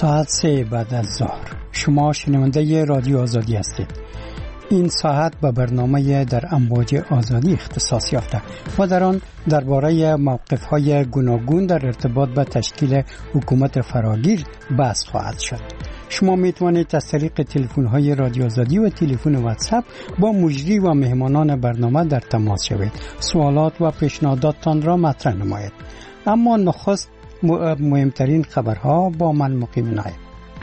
ساعت 3 بعد از ظهر. شما شنونده رادیو آزادی هستید. این ساعت به برنامه در امواج آزادی اختصاص یافته و در آن درباره موقف‌های گوناگون در ارتباط به تشکیل حکومت فراگیر بحث خواهد شد. شما میتوانید از طریق تلفن‌های رادیو آزادی و تلفن واتساپ با مجری و مهمانان برنامه در تماس شوید. سوالات و پیشنهاداتتان را مطرح نمایید. اما نخست مهمترین خبرها با من مقیم نایب.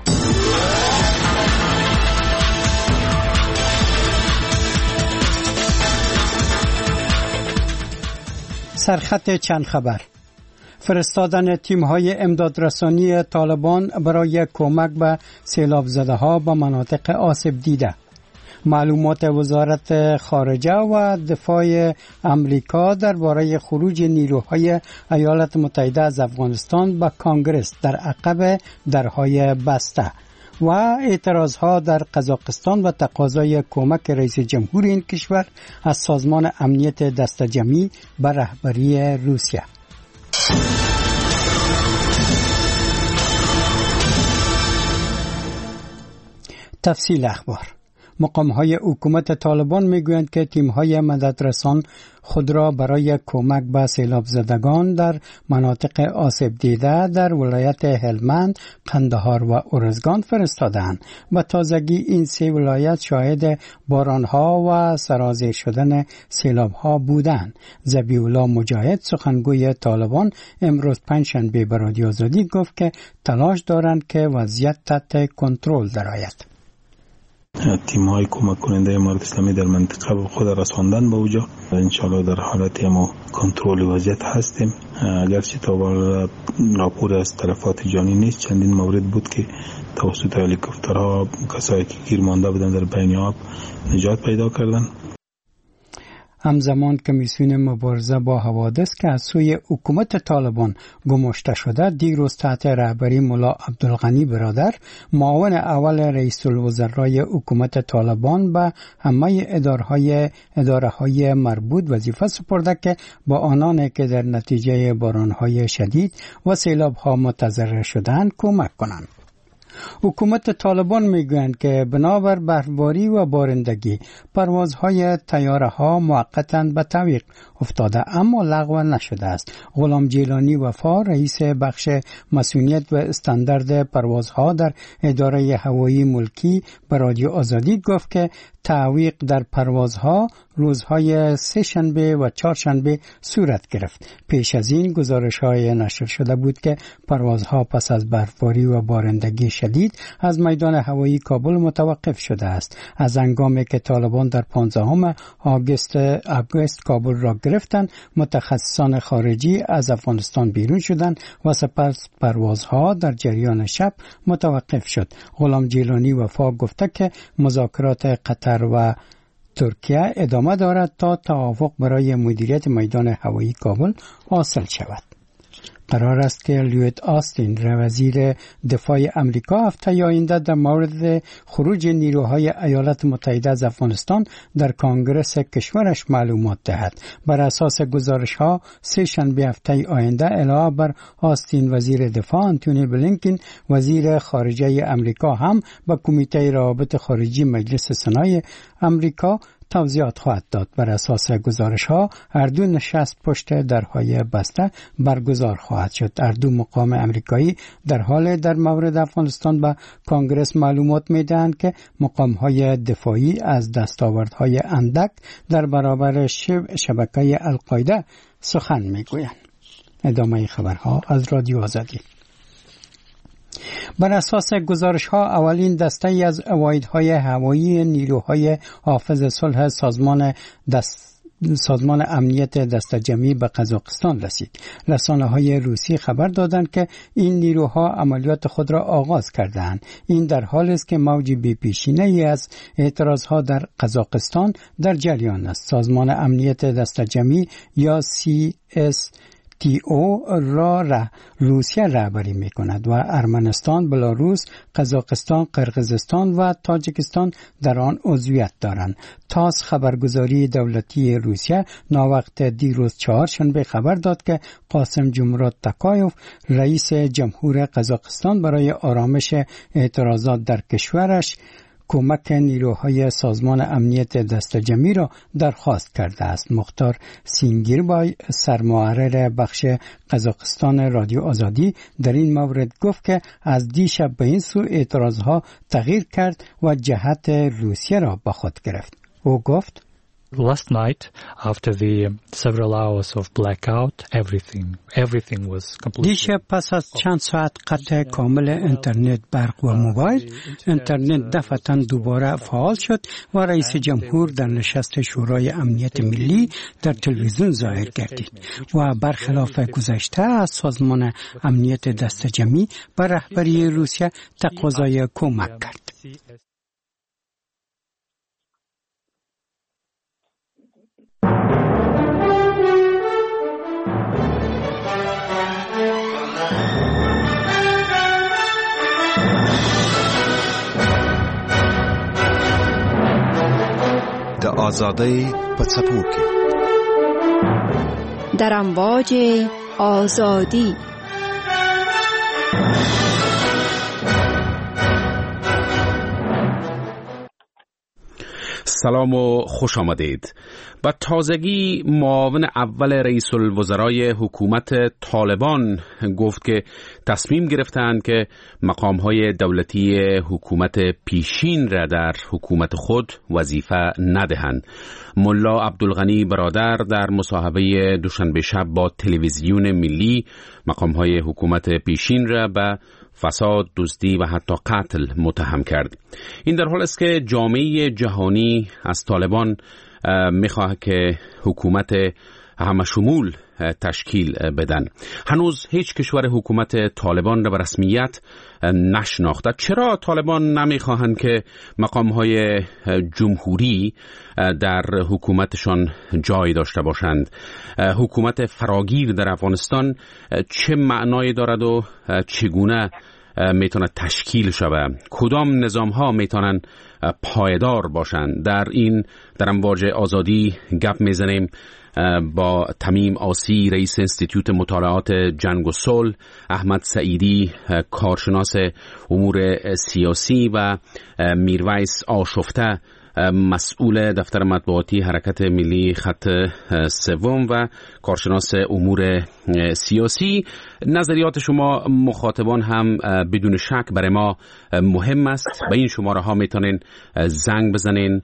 سرخط چند خبر: فرستادن تیم‌های امدادرسانی طالبان برای کمک به سیلاب زده‌ها به مناطق آسیب دیده. معلومات وزارت خارجه و دفاع امریکا درباره خروج نیروهای ایالات متحده از افغانستان به کانگرس در عقب درهای بسته و اعتراضها در قزاقستان و تقاضای کمک رئیس جمهور این کشور از سازمان امنیت دسته‌جمعی به رهبری روسیه. تفصیل اخبار: مقام‌های حکومت طالبان میگویند که تیم‌های مددرسان خود را برای کمک به سیلاب زدگان در مناطق آسیب دیده در ولایت هلمند، قندهار و ارزگان فرستادند و تازگی این سه ولایت شاهد باران‌ها و سرازیر شدن سیلاب‌ها بودند. ذبیح‌الله مجاهد سخنگوی طالبان امروز پنجشنبه به رادیو آزادی گفت که تلاش دارند که وضعیت تحت کنترل درآید. تیم‌های کمک کننده امارات اسلامی در منطقه خود رساندن به اوجا. انشالله در حالت ما کنترل وضعیت هستیم. اگرچه تا راپور از طرفات جانی نیست، چندین مورد بود که توسط هلیکوپترها کسایی که گیر مانده بودند در بین آب نجات پیدا کردند. همزمان کمیسیون مبارزه با حوادث که از سوی حکومت طالبان گماشته شده دیروز تحت رهبری ملا عبدالغنی برادر، معاون اول رئیس الوزرای حکومت طالبان، به همه اداره‌های مربوط وظیفه سپرده که با آنان که در نتیجه باران‌های شدید و سیلاب‌ها متضرر شدند کمک کنند. حکومت طالبان میگویند که بنابر برفباری و بارندگی پروازهای طیاره‌ها موقتاً به تعویق افتاده اما لغو نشده است. غلام جیلانی وفا، رئیس بخش مسئولیت و استاندارد پروازها در اداره هوایی ملکی به رادیو آزادی گفت که تعویق در پروازها روزهای سه شنبه و چهارشنبه صورت گرفت. پیش از این گزارش‌های نشر شده بود که پروازها پس از برفباری و بارندگی شدید از میدان هوایی کابل متوقف شده است. از هنگامی که طالبان در 15 آگوست کابل را گرفتند، متخصصان خارجی از افغانستان بیرون شدند و سپس پروازها در جریان شب متوقف شد. غلام جیلانی وفا گفته که مذاکرات قطر و ترکیه ادامه دارد تا توافق برای مدیریت میدان هوایی کابل حاصل شود. قرار است که لیوید آستین، وزیر دفاع امریکا، هفته آینده در مورد خروج نیروهای ایالات متحده از افغانستان در کانگرس کشورش معلومات دهد. بر اساس گزارش‌ها سه شنبه هفته آینده علاوه بر آستین، وزیر دفاع آنتونی بلینکن، وزیر خارجه امریکا، هم به کمیته روابط خارجی مجلس سنای امریکا توضیحات خواهد داد. بر اساس گزارش‌ها هر دو نشست پشت درهای بسته برگزار خواهد شد. هر دو مقام امریکایی در حال در مورد افغانستان به کانگرس معلومات می‌دهند که مقام‌های دفاعی از دستاوردهای اندک در برابر شبکه القاعده سخن می‌گویند. ادامه خبرها از رادیو آزادی. بر اساس گزارش‌ها اولین دسته از واحدهای هوایی نیروهای حافظ صلح سازمان امنیت دسته‌جمعی به قزاقستان رسید. رسانه‌های روسی خبر دادند که این نیروها عملیات خود را آغاز کردند. این در حالی است که موج بی‌پیشینه‌ای از اعتراضها در قزاقستان در جریان است. سازمان امنیت دسته‌جمعی یا CSTO WTO را روسیه رهبری می‌کند و ارمنستان، بلاروس، قزاقستان، قرقیزستان و تاجیکستان در آن عضویت دارند. تاس خبرگزاری دولتی روسیه ناوقت دیروز چهارشنبه خبر داد که قاسم جمرات تاکایوف رئیس جمهور قزاقستان برای آرامش اعتراضات در کشورش کمک نیروهای سازمان امنیت دست جمعی را درخواست کرده است. مختار سینگیربای سرمحرر بخش قزاقستان رادیو آزادی در این مورد گفت که از دیشب به این سو اعتراضها تغییر کرد و جهت روسیه را به خود گرفت. او گفت Last night, after the several hours of blackout, everything was completely. دیشب پس از چند ساعت قطع کامل اینترنت، برق و موبایل، اینترنت دفعتاً دوباره فعال شد و رئیس جمهور در نشست شورای امنیت ملی در تلویزیون ظاهر گردید و برخلاف گذشته از سازمان امنیت دست جمعی به رهبری روسیه تقاضای کمک کرد. د آزادۍ په څپو کې در امواج آزادی. سلام و خوش آمدید. با تازگی معاون اول رئیس الوزرای حکومت طالبان گفت که تصمیم گرفتند که مقام‌های دولتی حکومت پیشین را در حکومت خود وظیفه ندهند. ملا عبدالغنی برادر در مصاحبه دوشنبه شب با تلویزیون ملی مقام‌های حکومت پیشین را به فساد، دزدی و حتی قتل متهم کرد. این در حال است که جامعه جهانی از طالبان میخواهد که حکومت همشمول تشکیل بدن. هنوز هیچ کشور حکومت طالبان را به رسمیت نشناخته. چرا طالبان نمیخواهند که مقام‌های جمهوری در حکومتشان جای داشته باشند؟ حکومت فراگیر در افغانستان چه معنایی دارد و چگونه میتونه تشکیل شود؟ کدام نظام ها میتونن پایدار باشند؟ در امواج آزادی گپ میزنیم با تمیم آسی، رئیس انستیتوت مطالعات جنگ و صلح، احمد سعیدی، کارشناس امور سیاسی و میرویس آشفته، مسئول دفتر مطبوعاتی حرکت ملی خط سوم و کارشناس امور سیاسی. نظریات شما مخاطبان هم بدون شک برای ما مهم است. به این شماره ها میتونین زنگ بزنین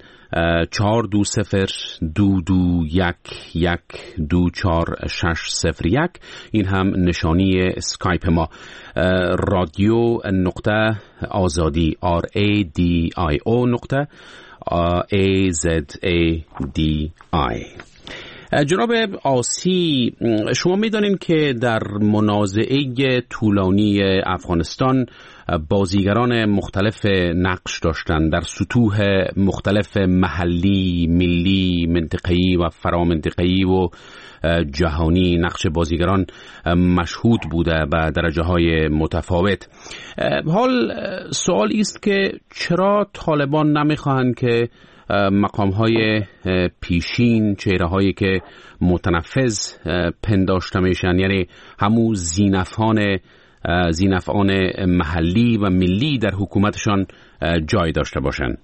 4211241240601. این هم نشانی اسکایپ ما. رادیو نقطه آزادی RADIO AZADI. جناب آسی، شما میدانید که در منازعه طولانی افغانستان بازیگران مختلف نقش داشتند در سطوح مختلف محلی، ملی، منطقه‌ای و فرامنطقه‌ای و جهانی. نقش بازیگران مشهود بوده به درجه‌های متفاوت. حال سوال است که چرا طالبان نمیخواهند که مقام‌های پیشین، چهره‌هایی که متنفذ پنداشته میشن، یعنی همون زینفعان محلی و ملی در حکومتشان جای داشته باشند؟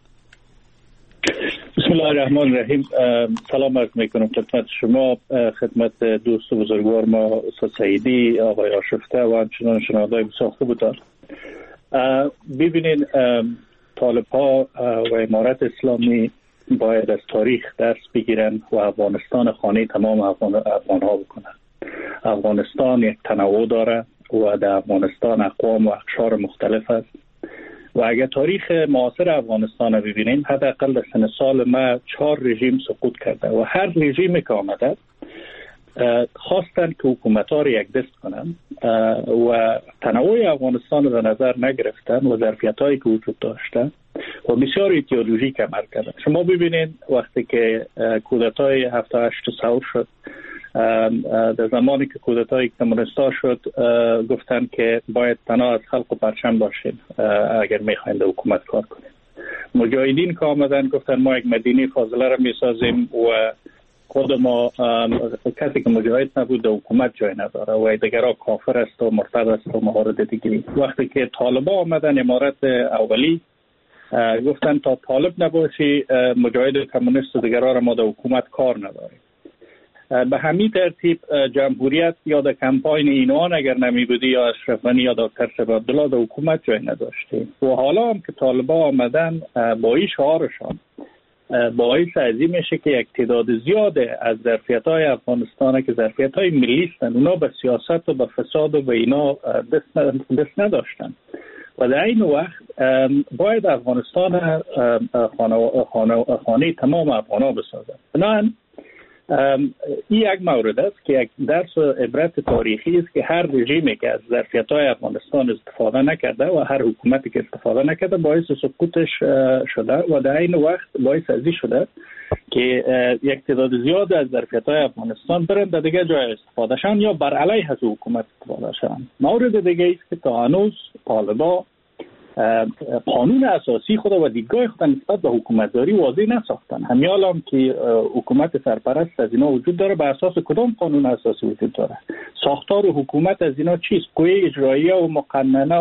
بسم الله الرحمن الرحیم. سلام عرض میکنم خدمت شما، خدمت دوست و بزرگوار ما استاد سعیدی، آقای آشفته و همچنان شنوندگان ساخته بودن. ببینین، طالب‌ها و امارت اسلامی باید از تاریخ درس بگیرن و افغانستان خانه تمام افغان‌ها بکنن. افغانستان یک تنوع داره و در افغانستان اقوام و اقشار مختلف است و اگر تاریخ معاصر افغانستان رو ببینیم، حداقل در سن سال ما 4 رژیم سقوط کرده و هر رژیمی که آمده خواستن که حکومت‌ها رو یک دست کنن و تنوع افغانستان رو در نظر نگرفتن و ظرفیت‌هایی که وجود داشته و بسیار ایدئولوژیک عمل کردن. شما ببینید وقتی که کودتای 7-8 ثور شد در زمانی که کودتای کمونیستا شد گفتن که باید تنها از خلق و پرچم باشین اگر میخواین در حکومت کار کنین. مجاهدین که آمدن گفتن ما یک مدینه فاضله را میسازیم و خود ما کسی که مجاهد نبود در حکومت جای نداره و دیگرها کافر است و مرتد است و موارد دیگری. وقتی که طالبا آمدن امارت اولی گفتن تا طالب نباشی مجاهد کمونیست و دیگرها را ما در حکومت کار نداریم. به همین ترتیب جمهوریت یا در کمپاین اینوان اگر نمی بودی یا اشرف غنی یا دکتر شریف عبدالله در حکومت جای نداشتی. و حالا هم که طالبا آمدن با این شعارشان باعث عظیم میشه که یک تعداد زیاده از ظرفیت‌های افغانستان که ظرفیت‌های ملی هستند اونا به سیاست و به فساد و به اینا دست نداشتن و در این وقت باید افغانستان خانه تمام افغان‌ها بسازد. بنابراین این یک مورد است که یک درس و عبرت تاریخی است که هر رژیمی که از ظرفیت‌های افغانستان استفاده نکرده و هر حکومتی که استفاده نکرده باعث سقوطش شده و در این وقت باعث ازی شده که یک تعداد زیاد از ظرفیت‌های افغانستان برن در دیگه جای استفاده شن یا بر علیه از حکومت استفاده شن. مورد دیگه است که تا هنوز طالبا قانون اساسی خود و دیدگاه خود نسبت به حکومتداری واضح نساختن. همیال هم که حکومت سرپرست از اینا وجود داره به اساس کدام قانون اساسی وجود داره؟ ساختار حکومت از اینا چیست؟ قوه اجراییه و مقننه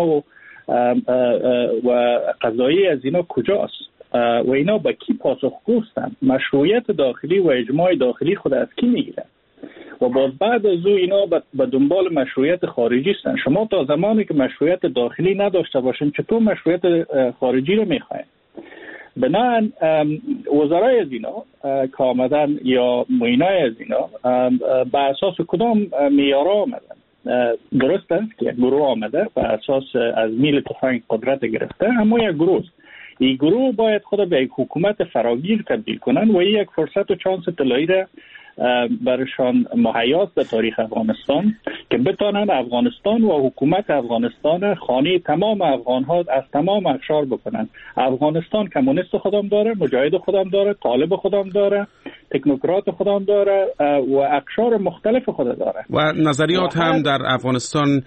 و قضایی از اینا کجاست؟ و اینا با کی پاسخگو هستند؟ مشروعیت داخلی و اجماع داخلی خود از کی میگیرن؟ و باز بعد از او اینا به دنبال مشروعیت خارجی هستند. شما تا زمانی که مشروعیت داخلی نداشته باشین چطور مشروعیت خارجی رو میخواین؟ بنابراین وزرای از اینا که آمدن یا معینای از اینا به اساس کدام معیارها آمدن؟ درست است که یک گروه آمده به اساس از میل تفنگ قدرت گرفته، اما یک گروه این گروه باید خود به یک حکومت فراگیر تبدیل کنن و این یک فرصت و چانس طلایی را برشان مهیاست در تاریخ افغانستان که بتانن افغانستان و حکومت افغانستان خانه تمام افغان‌ها از تمام اقشار بکنن. افغانستان کمونیست خودم داره، مجاهد خودم داره، طالب خودم داره، تکنوکرات خودم داره و اقشار مختلف خود داره و نظریات هم در افغانستان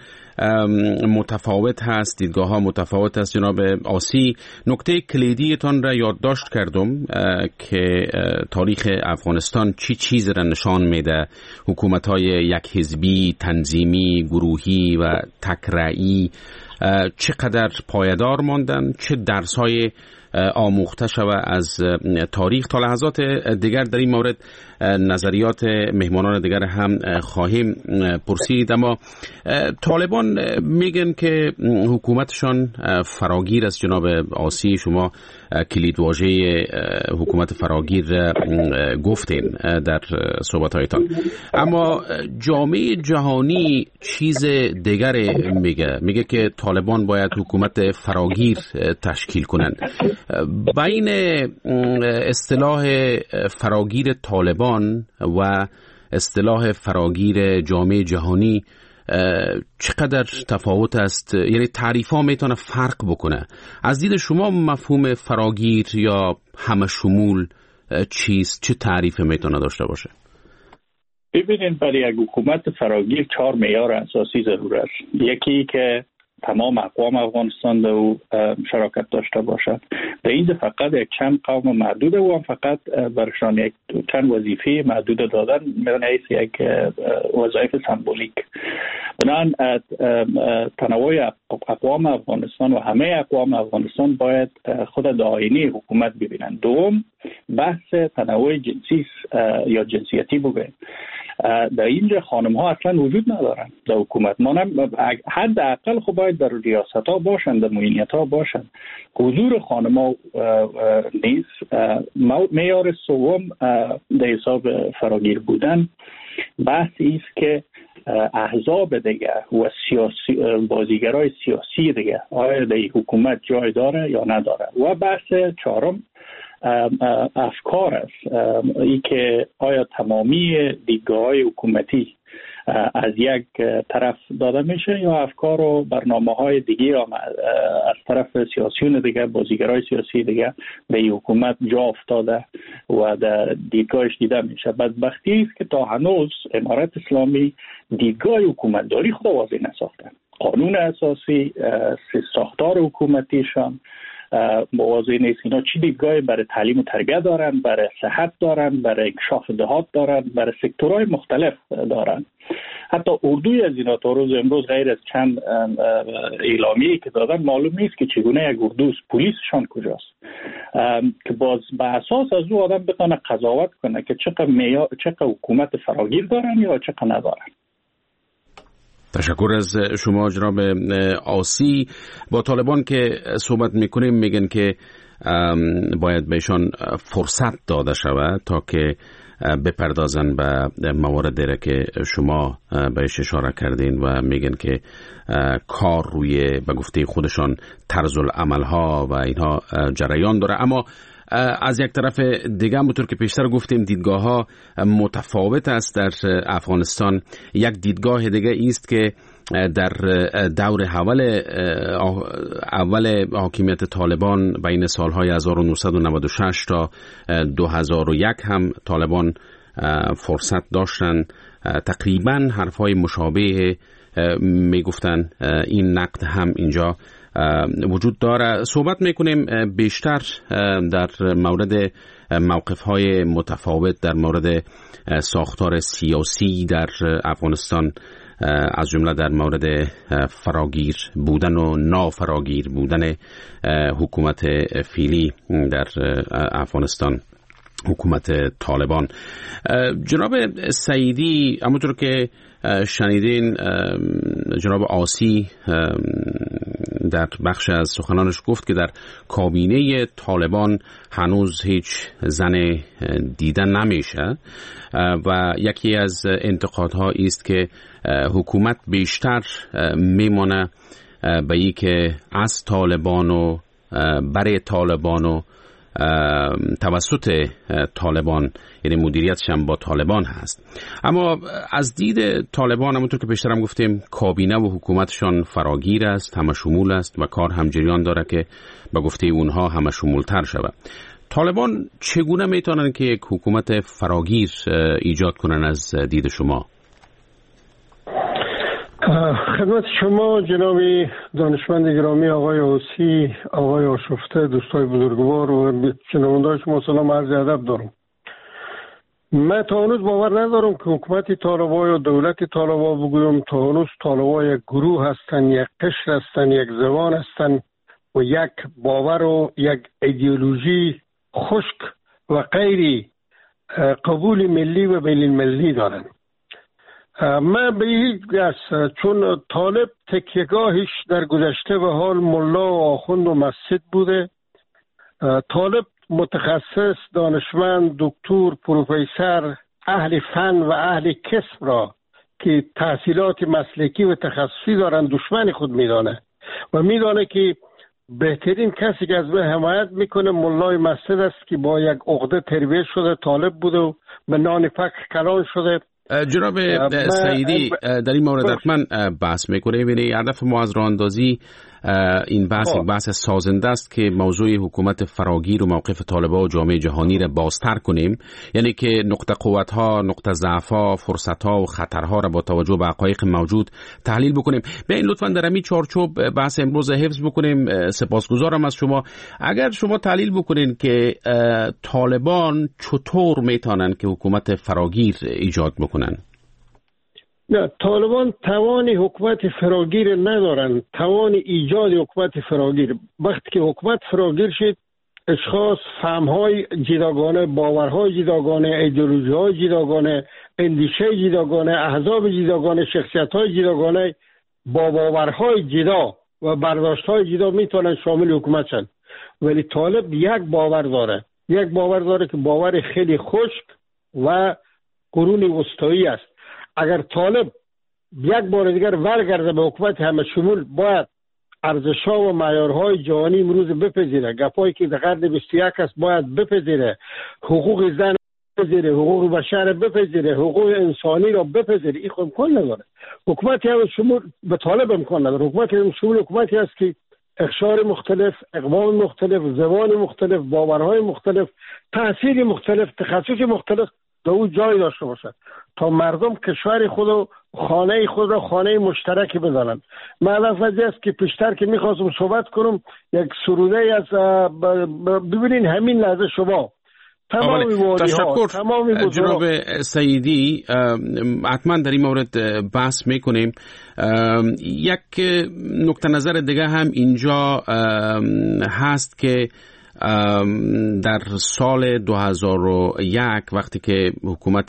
متفاوت هست، دیدگاه ها متفاوت است. جناب آسی، نکته کلیدیتان را یادداشت کردم که تاریخ افغانستان چی چیز را نشان میده. حکومت های یک حزبی، تنظیمی، گروهی و تکرایی چقدر پایدار ماندن، چه درس های آموخته شود از تاریخ. تا لحظات دیگر در این مورد نظریات مهمانان دیگر هم خواهیم پرسید. اما طالبان میگن که حکومتشان فراگیر است. جناب آسی، شما کلیدواژه حکومت فراگیر گفتین در صحبت‌هایتان، اما جامعه جهانی چیز دیگر میگه که طالبان باید حکومت فراگیر تشکیل کنند. بین اصطلاح فراگیر طالبان و اصطلاح فراگیر جامعه جهانی چقدر تفاوت است؟ یعنی تعریف ها میتونه فرق بکنه. از دید شما مفهوم فراگیر یا همه شمول چیست؟ چه تعریف میتونه داشته باشه؟ ببینید، برای یک حکومت فراگیر 4 معیار اساسی ضرور است. یکی که تمام اقوام افغانستان در شراکت داشته باشد. در اینجا فقط یک چند قوم محدود و هم فقط برشان یک چند وظیفه محدود دادن می‌رنه یک وظایف سمبولیک. بنابراین تنوع اقوام افغانستان و همه اقوام افغانستان باید خود در آینه حکومت ببینند. دوم، بحث تنوع جنسی یا جنسیتی بگویم. در اینجا خانم ها اصلا وجود ندارن در حکومت. ما حداقل خب باید در ریاست ها باشن، در معینیت ها باشن. حضور خانم ها نیست. معیار سوم در حساب فراگیر بودن بحث است که احزاب دیگه و بازیگرای سیاسی دیگه آیا در حکومت جای داره یا نداره. و بحث چهارم افکار است، ای که آیا تمامی دیدگاه‌های حکومتی از یک طرف داده میشه یا افکار و برنامه‌های دیگه هم از طرف سیاسیون دیگه، بازیگرای سیاسی دیگه به حکومت جا افتاده و در دیدگاهش دیده میشه. بدبختی است که تا هنوز امارت اسلامی دیدگاه حکومتداری خود واضح نساخته. قانون اساسی، ساختار حکومتیشان واضح نیست. اینا چی دیدگاهی برای تعلیم و تربیت دارن، برای صحت دارن، برای انکشاف دهات دارن، برای سکتورهای مختلف دارن. حتی اردوی از اینا تا روز امروز غیر از چند اعلامیه‌ای که دادن معلوم نیست که چگونه یک اردوست، پلیسشان کجاست، که باز به اساس از او آدم بتونه قضاوت کنه که چقدر حکومت فراگیر دارن یا چقدر ندارن. تشکر از شما جناب آسی. با طالبان که صحبت میکنیم میگن که باید بهشان فرصت داده شود تا که بپردازن به مواردی که شما بهش اشاره کردین و میگن که کار روی به گفته خودشان طرز العمل ها و اینها جریان داره. اما از یک طرف دیگه همونطور که پیشتر گفتیم دیدگاه ها متفاوت است در افغانستان. یک دیدگاه دیگه است که در دور اول حاکمیت طالبان بین سالهای 1996 تا 2001 هم طالبان فرصت داشتن تقریبا حرفهای مشابه میگفتن. این نقد هم اینجا وجود داره. صحبت میکنیم بیشتر در مورد موقف‌های متفاوت در مورد ساختار سیاسی در افغانستان، از جمله در مورد فراگیر بودن و نافراگیر بودن حکومت فعلی در افغانستان، حکومت طالبان. جناب سعیدی، همونطور که شنیدین جناب آسی در بخش از سخنانش گفت که در کابینه طالبان هنوز هیچ زن دیده نمیشه و یکی از انتقادها است که حکومت بیشتر میمونه به این که از طالبان و برای طالبان و توسط طالبان، یعنی مدیریتش هم با طالبان هست. اما از دید طالبان همونطور که پیشتر هم گفتیم کابینه و حکومتشان فراگیر است، همه شمول است و کار هم جریان داره که به گفته اونها همه شمولتر شود. طالبان چگونه میتونن که یک حکومت فراگیر ایجاد کنن از دید شما؟ خدمت شما جناب دانشمند گرامی آقای آسی، آقای آشفته، دوستای بزرگوار و شنوندگان شما سلام عرض ادب دارم. من تا هنوز باور ندارم که حکومت طالبان یا دولت طالبان بگویم. تا هنوز طالبان یک گروه هستن، یک قشر هستن، یک زبان هستن و یک باور و یک ایدئولوژی خشک و غیر قبول ملی و بین المللی دارن. من به هیچ گس چون طالب تکیهگاهش در گذشته به حال ملا و آخوند و مسجد بوده. طالب متخصص، دانشمند، دکتر، پروفسور، اهل فن و اهل کسب را که تحصیلات مسلکی و تخصصی دارن دشمن خود میدانه و میدانه که بهترین کسی که از به حمایت میکنه ملای مسجد است که با یک عقده تربیت شده طالب بوده و به نان فقر کلان شده. جناب سعیدی در این مورد حتما بحث میکنه. ببینید هدف ما از راه اندازی این بحث سازنده است که موضوع حکومت فراگیر و موقف طالبان و جامعه جهانی را بازتر کنیم، یعنی که نقطه قوت‌ها، نقطه ضعف‌ها، فرصت‌ها و خطرها را با توجه به حقایق موجود تحلیل بکنیم. بیاین لطفاً در همین چارچوب بحث امروز حفظ بکنیم. سپاسگزارم از شما. اگر شما تحلیل بکنین که طالبان چطور میتونن که حکومت فراگیر ایجاد بکنن؟ نه، طالبان توان حکومت فراگیر ندارن، توان ایجاد حکومت فراگیر. وقتی که حکومت فراگیر شد، اشخاص فهم‌های جداگانه، باورهای جداگانه، ایدئولوژی‌های جداگانه، اندیشه جداگانه، احزاب جداگانه، شخصیت‌های جداگانه با باورهای جدا و برداشت‌های جدا میتونن شامل حکومت شن. ولی طالب یک باور داره که باور خیلی خشک و قرون وسطایی است. اگر طالب یک بار دیگر ورگرده به حکومت همه شمول، باید ارزش‌ها و معیارهای جهانی امروز بپذیره. گپایی که در قرن 21 است باید بپذیره. حقوق زن بپذیره، حقوق بشر بپذیره، حقوق انسانی را بپذیره. این امکان نداره. حکومتی هم شمول به طالب امکان نداره. حکومتی هم شمول حکومتی است که اقشار مختلف، اقوام مختلف، زبان مختلف، باورهای مختلف، تأثیر مختلف، تخصص مختلف در اون جای داشته باشد تا مردم کشور خود و خانه خود را خانه مشترکی بدانند. من از است که پیشتر که میخواستم صحبت کنم یک سروده از ببینین همین لحظه شما تشکر جناب سیدی، حتما در این مورد بحث میکنیم. یک نکته نظر دیگه هم اینجا هست که در سال 2001 وقتی که حکومت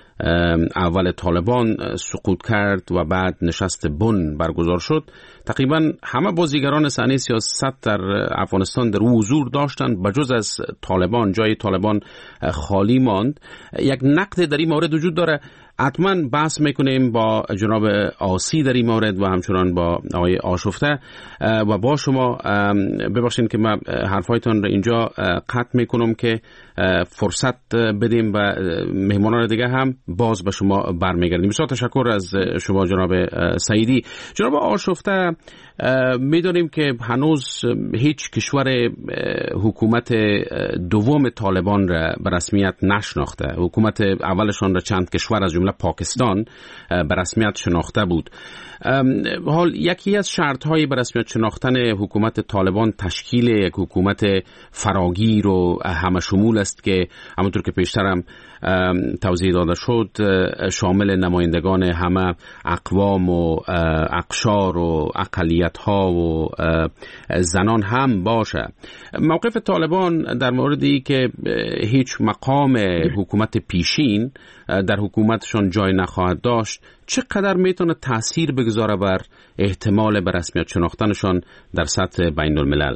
اول طالبان سقوط کرد و بعد نشست بن برگزار شد، تقریبا همه بازیگران صحنه سیاست در افغانستان در حضور داشتند بجز از طالبان. جای طالبان خالی ماند. یک نقد در این مورد وجود داره، حتما بحث میکنیم با جناب آسی در این مورد و همچنان با آقای آشفته و با شما. ببخشید که من حرفایتان را اینجا قطع میکنم که فرصت بدیم و مهمانان دیگه هم باز به شما برمیگردیم. بسیار تشکر از شما جناب سیدی. جناب آشفته، میدونیم که هنوز هیچ کشور حکومت دوم طالبان را به رسمیت نشناخته. حکومت اولشان را چند کشور از جمله پاکستان به رسمیت شناخته بود. حال یکی از شرط‌های به رسمیت شناختن حکومت طالبان تشکیل یک حکومت فراگیر و همه شمول است که همونطور که پیشترم توضیح داده شد شامل نمایندگان همه اقوام و اقشار و اقلیت‌ها و زنان هم باشه. موقف طالبان در موردی که هیچ مقام حکومت پیشین در حکومتشان جای نخواهد داشت چقدر میتونه تأثیر بگذاره بر احتمال به رسمیت شناختنشان در سطح بین الملل؟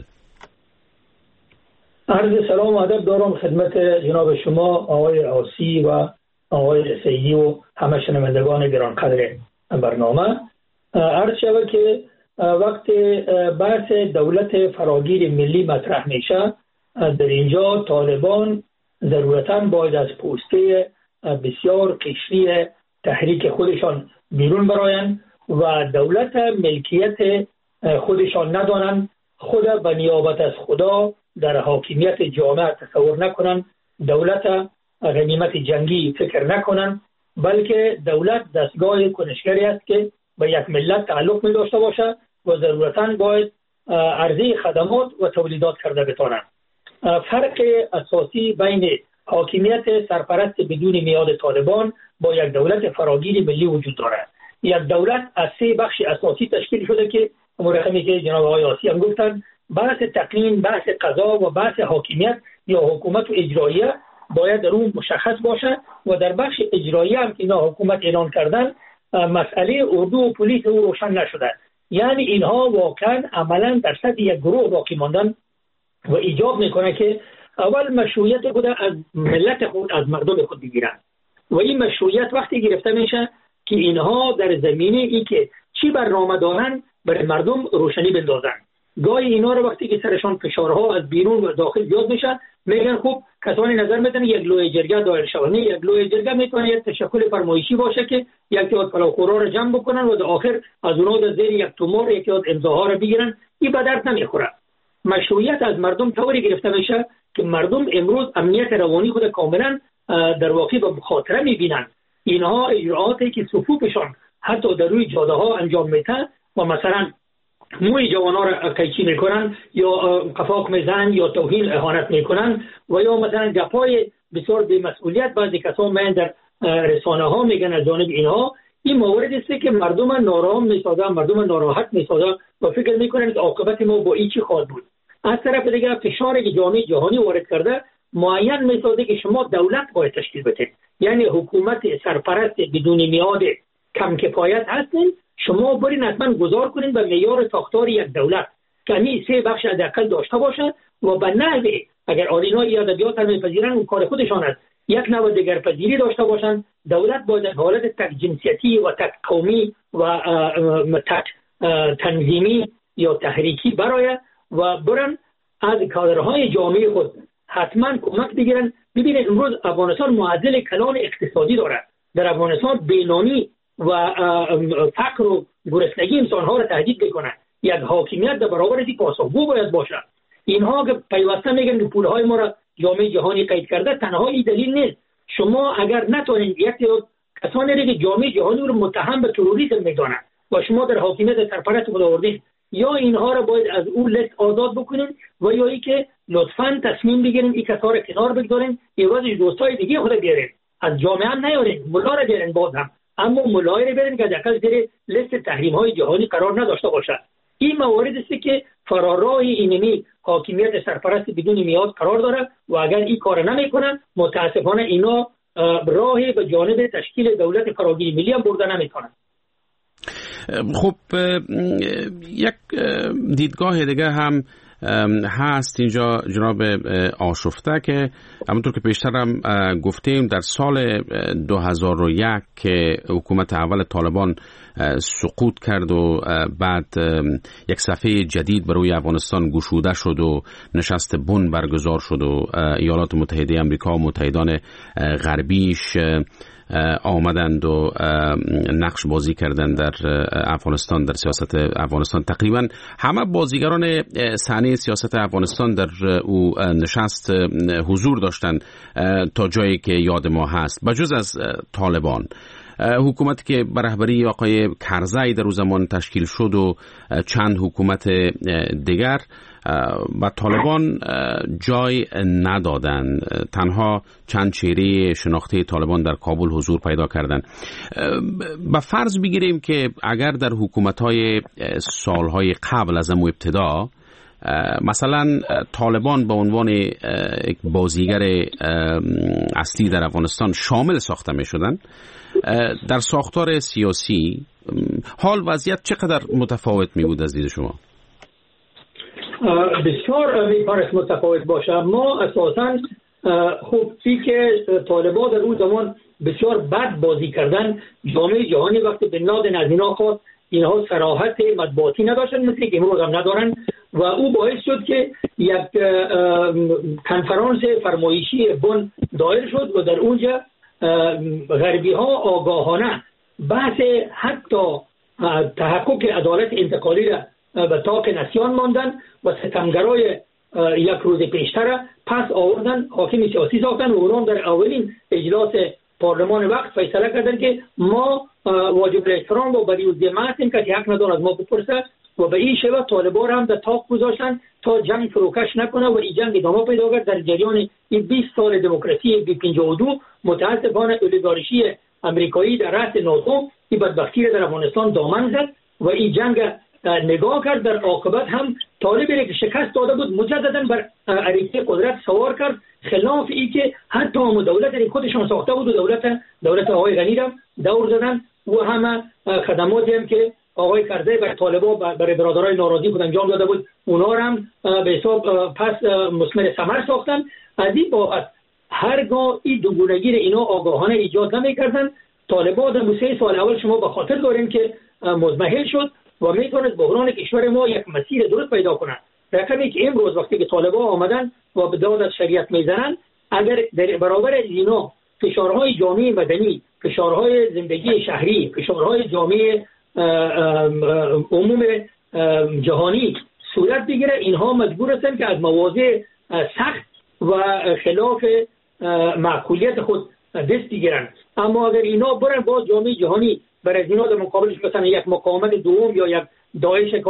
عرض سلام و ادب دارم خدمت جناب شما آقای آسی و آقای سیدی و همه شنوندگان گرانقدر برنامه. عرض شود که وقتی بحث دولت فراگیر ملی مطرح میشه، در اینجا طالبان ضرورتاً باید از پوسته بسیار قشری تحریک خودشان بیرون برایند و دولت ملکیت خودشان ندانند، خود به نیابت از خدا در حاکمیت جامعه تصور نکنند، دولت غنیمت جنگی فکر نکنند، بلکه دولت دستگاه کنشگری است که به یک ملت تعلق می داشته باشد و ضرورتاً باید عرضه خدمات و تولیدات کرده بتوانند. فرق اساسی بین حاکمیت سرپرست بدون میاد طالبان با یک دولت فراگیر ملی وجود دارد. یک دولت از 3 بخش اساسی تشکیل شده که مرخمی که جناب آقای آسی هم گفتن، بحث تقنین، بحث قضا و بحث حاکمیت یا حکومت و اجراییه باید در اون مشخص باشه و در بخش اجرایی هم که اینا حکومت اعلان کردن مسئله اردو و پلیس او روشن نشده. یعنی اینها واقعا عملا در سطح یک گروه باقی ماندن و ایجاب میکنه که اول مشروعیت خود از ملت خود از مردم خود بگیرن و این مشروعیت وقتی گرفته میشه که اینها در زمینه ای که چی برنامه دارن برای مردم روشنی بندازن. گاهی اینا رو وقتی که سرشان فشارها از بیرون و داخل زیاد میشه میگن خب کسانی نظر میدن یک لوی جرگه دایر شود. یک لوی جرگه میتونه یک تشکل فرمایشی باشه که یک تعداد پلاخورا رو جمع بکنن و در آخر از اونها در زیر یک تومور یک تعداد امضاها رو بگیرن. این به درد نمیخوره. مشروعیت از مردم طوری گرفته میشه که مردم امروز امنیت روانی خود کاملا در واقع به مخاطره میبینن. اینها اجراعاتی که صفوفشان حتی در روی جاده ها انجام میدن و مثلا موی جوانا را قیچی میکنن یا قفاق میزنن یا توهین اهانت میکنن و یا مثلا گپای بسیار بی‌مسئولیت بعضی کسان میان در رسانه ها میگن از جانب اینها. این موردی است که مردم ناراحت میسازن، مردم ناراحت میسازن و فکر میکنن که عاقبت ما با این چی خواهد بود. از طرف دیگر فشاری که جامعه جهانی وارد کرده معین میسازه که شما دولت باید تشکیل بدید. یعنی حکومت سرپرست بدون میاد کم کفایت هستین، شما برین حتما گذار کنین به معیار ساختار یک دولت که این 3 بخش حداقل داشته باشه و به نحو اگر آلینای ادبیات هم میپذیرن اون کار خودشان است، یک نوع دیگرپذیری داشته باشن. دولت باید حالت تک جنسیتی و تک قومی و تک تنظیمی یا تحریکی برای و برن از کادرهای جامعه خود حتما کمک بگیرن ببینید امروز افغانستان معضل کلان اقتصادی دارد. در افغانستان بینانی و فقر و گرسنگی انسانها را تهدید میکنه. یک حاکمیت در برابر این پاسخگو باید باشد. اینها که پیوسته میگن که پولهای ما را جامعه جهانی قید کرده، تنها این دلیل نیست. شما اگر نتونید یک کسانی که جامعه جهانی رو متهم به تروریسم میدانند و شما در حاکمیت سرپرست خود آوردین، یا اینها را باید از اون لیست آزاد بکنین و یا ای که لطفاً تصمیم بگیرین این کسا را کنار بگذارین، عوضش دوستای دیگه خود بیارین، از جامعه هم نیارین، ملا را بیارین باز هم، اما ملای را بیارین که حداقل زیر لیست تحریم های جهانی قرار نداشته باشد. این موارد است که فراراه اینمی حاکمیت سرپرست بدون میاد قرار داره و اگر این کار نمیکنن متاسفانه اینا راهی به جانب تشکیل دولت فراگیری ملی هم برده نمیکنن. خب یک دیدگاه دیگه هم هست اینجا جناب آشفته که همونطور که پیشترم گفتیم در سال 2001 که حکومت اول طالبان سقوط کرد و بعد یک صفحه جدید برای افغانستان گشوده شد و نشست بن برگزار شد و ایالات متحده آمریکا و متحدان غربیش آمدند و نقش بازی کردند در افغانستان، در سیاست افغانستان. تقریبا همه بازیگران صحنه سیاست افغانستان در او نشست حضور داشتند تا جایی که یاد ما هست، بجز از طالبان. حکومتی که به رهبری آقای کرزی در اون زمان تشکیل شد و چند حکومت دیگر و طالبان جای ندادن، تنها چند چهره شناخته طالبان در کابل حضور پیدا کردند. با فرض بگیریم که اگر در حکومت‌های سالهای قبل از ابتدا مثلا طالبان به عنوان یک بازیگر اصلی در افغانستان شامل ساخته می شدن، در ساختار سیاسی حال وضعیت چقدر متفاوت می بود از دید شما؟ بسیار میتونست متفاوت باشه. ما اساساً خوبی که طالبان در اون زمان بسیار بد بازی کردن، جامعه جهانی وقتی بن لادن از اینا خواست، اینها صراحت مطبوعاتی نداشتن مثل که امروز هم ندارن و او باعث شد که یک کنفرانس فرمایشی بن دایر شد و در اونجا غربی ها آگاهانه بحث حتی تحقق عدالت انتقالی را به طاق نسیان ماندن و ستمگرای یک روز پیشتر پس آوردن، حاکم سیاسی ساختن و اونان در اولین اجلاس پارلمان وقت فیصله کردن که ما واجب احترام و بریوزی هستیم که حق نداره از ما بپرسه و به این شیوه طالبان هم در طاق گذاشتن تا جنگ فروکش نکنه و این جنگ ادامه پیدا کرد. در جریان این 20 سال دموکراسی 52 متاسفانه اولیگارشی امریکایی در رأس ناتو این بدبختی در افغانستان دامن زد و این جنگ نگاه کرد. در عاقبت هم طالبی که شکست داده بود مجددا بر عریضه قدرت سوار کرد، خلاف ای که حتی هم دولت خودشان ساخته بود و دولت آقای غنی را دور زدن و همه خدماتی هم که آقای کرزی بر طالبان برای برادرای ناراضی خود انجام داده بود اونا هم به حساب پس مثمر ثمر ساختن. از این بابت هرگاه این دوگونگی اینا آگاهانه ایجاد نمی‌کردن، طالبان در 3 سال اول شما به خاطر دارین که مزمحل شد و میتونست بحران کشور ما یک مسیر درست پیدا کنه. رقمی که امروز وقتی که طالبان آمدن و به داد از شریعت میزنن، اگر در برابر اینا فشارهای جامعه مدنی، فشارهای زندگی شهری، فشارهای جامعه عموم جهانی صورت بگیره، اینها مجبور هستند که از مواضع سخت و خلاف معقولیت خود دست بگیرن. اما اگر اینا برن باز جامعه جهانی برای اینا در مقابلش مثلا یک مقاومت دوم یا یک داعش که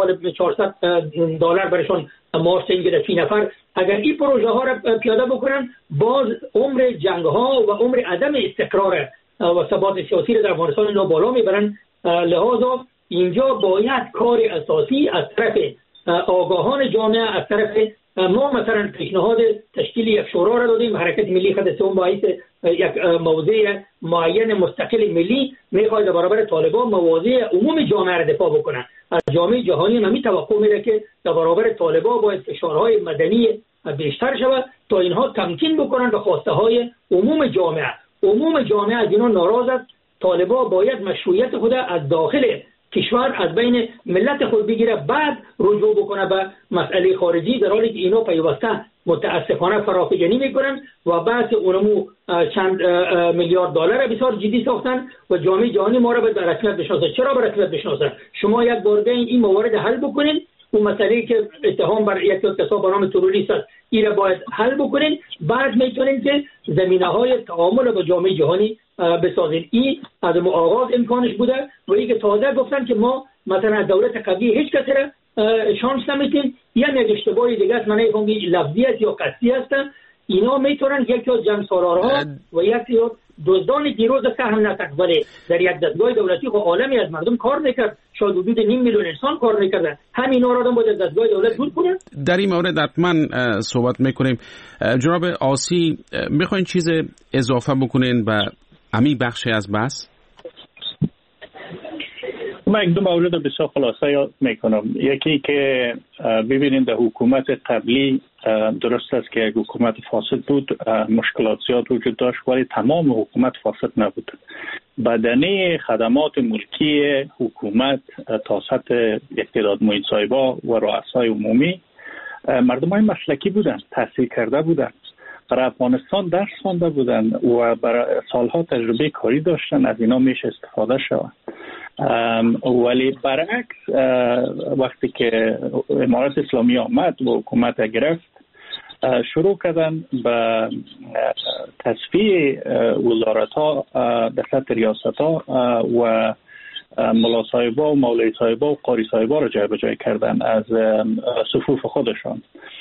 $400 برشون معاش میگیره 30 نفر، اگر این پروژه ها را پیاده بکنن باز عمر جنگ ها و عمر عدم استقرار و ثبات سیاسی را در افغانستان اینا بالا میبرن. لحاظا اینجا باید کار اساسی از طرف آگاهان جامعه، از طرف ما مثلا پیشنهاد تشکیل یک شورا را دادیم. حرکت ملی خود سوم باعث یک موضع معین مستقل ملی میخواد در برابر طالبان مواضع عموم جامعه را دفاع بکنه. از جامعه جهانی نمی توقع میره که در برابر طالبان باید فشارهای مدنی بیشتر شود تا اینها تمکین بکنن به خواسته های عموم جامعه. عموم جامعه از اینا ناراض است. طالبان باید مشروعیت خود از داخل کشور از بین ملت خود بگیره، بعد رجوع بکنه به مسئله خارجی، در حالی که اینا پیوسته متاسفانه فراخوانی میکنن و بحث اونمو چند میلیارد دلار بسیار جدی ساختن و جامعه جهانی ما را به رسمیت بشناسه. چرا به رسمیت بشناسه؟ شما یک بار این موارد حل بکنین، اون مسئله که اتهام بر یک کسا به نام تروریست است این را باید حل بکنین، بعد میتونین که زمینه‌های تعامل با جامعه جهانی بسازین. این از آغاز امکانش بوده و اینکه تازه گفتن که ما مثلا دولت قبلی هیچ کسی را شانس نمیتیم، یا یک اشتباهی دیگه است، من نمی‌فهمم لفظی است یا قصدی است. اینا میتونن یک تا جنگ سالارها و یک تا دزدان دیروز سهم نتک، ولی در یک دستگاه دولتی خب عالمی از مردم کار میکرد، شاید حدود 5 میلیون انسان کار میکردن، همینا را آدم باید دستگاه دولت دور کنه. در این مورد حتما صحبت میکنیم. جناب آسی، میخواین چیز اضافه بکنین به امی بخشی از بحث؟ من یک دو مورد بسیار خلاصه یاد میکنم. یکی که ببینید در حکومت قبلی درست است که یک حکومت فاسد بود، مشکلات زیاد وجود داشت، ولی تمام حکومت فاسد نبود. بدنه خدمات ملکی حکومت تا سطح اقتدار معین صاحبا و رؤسای عمومی مردم های مسلکی بودن، تحصیل کرده بودن، برای افغانستان درس خوانده بودن و برای سالها تجربه کاری داشتن، از اینا میشه استفاده شود. ولی برعکس وقتی که امارت اسلامی آمد و حکومت گرفت، شروع کردن به تصفیه وزارت ها به سطح ریاست ها و ملا صاحبا و مولوی صاحبا و قاری صاحبا را جای به جای کردن از صفوف خودشان.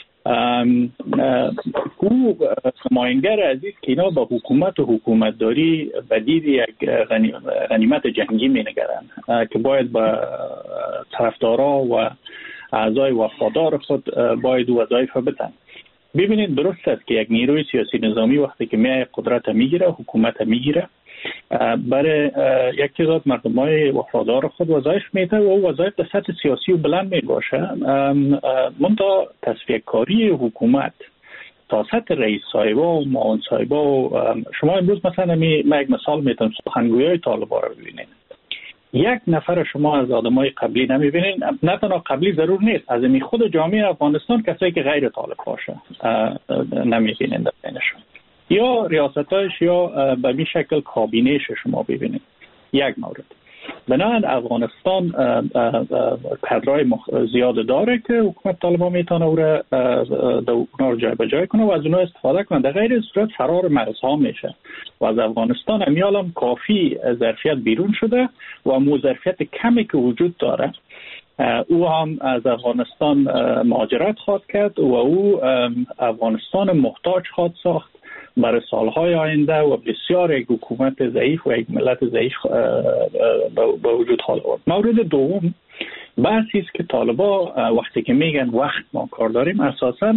او نماینگر عزیز که اینا با حکومت و حکومتداری بدید یک غنیمت جنگی می نگرن که باید با طرفدارا و اعضای وفادار خود باید وظایف بدن. ببینید درست است که یک نیروی سیاسی نظامی وقتی که میای قدرت میگیره، حکومت میگیره، برای یک تعداد مردمای وفادار خود وظایف میده و وظایف به سطح سیاسی و بلند می باشه. منتها تصفیه کاری حکومت تا سطح رئیس صاحبا و معاون صاحبا و شما امروز مثلا من یک مثال میتونم، سخنگویای طالبان رو ببینید. یک نفر شما از آدمای قبلی نمیبینین، نه تنها قبلی ضرور نیست، از این خود جامعه افغانستان کسایی که غیر طالب باشه نمیبینین در بینشون، یا ریاستایش یا به این شکل کابینهش شما ببینید. یک مورد بنابراین افغانستان کادرای زیاد داره که حکومت طالبان میتونه او را جای به جای کنه و از اونها استفاده کنه، در غیر صورت فرار مرزها میشه و از افغانستان همیالم کافی ظرفیت بیرون شده و مو ظرفیت کمی که وجود داره او هم از افغانستان مهاجرت خواهد کرد و او افغانستان محتاج خواهد ساخت برای سالهای آینده و بسیار یک حکومت ضعیف و یک ملت ضعیف به وجود خواهد آورد. مورد دوم بحثی است که طالبا وقتی که میگن وقت ما کار داریم، اساساً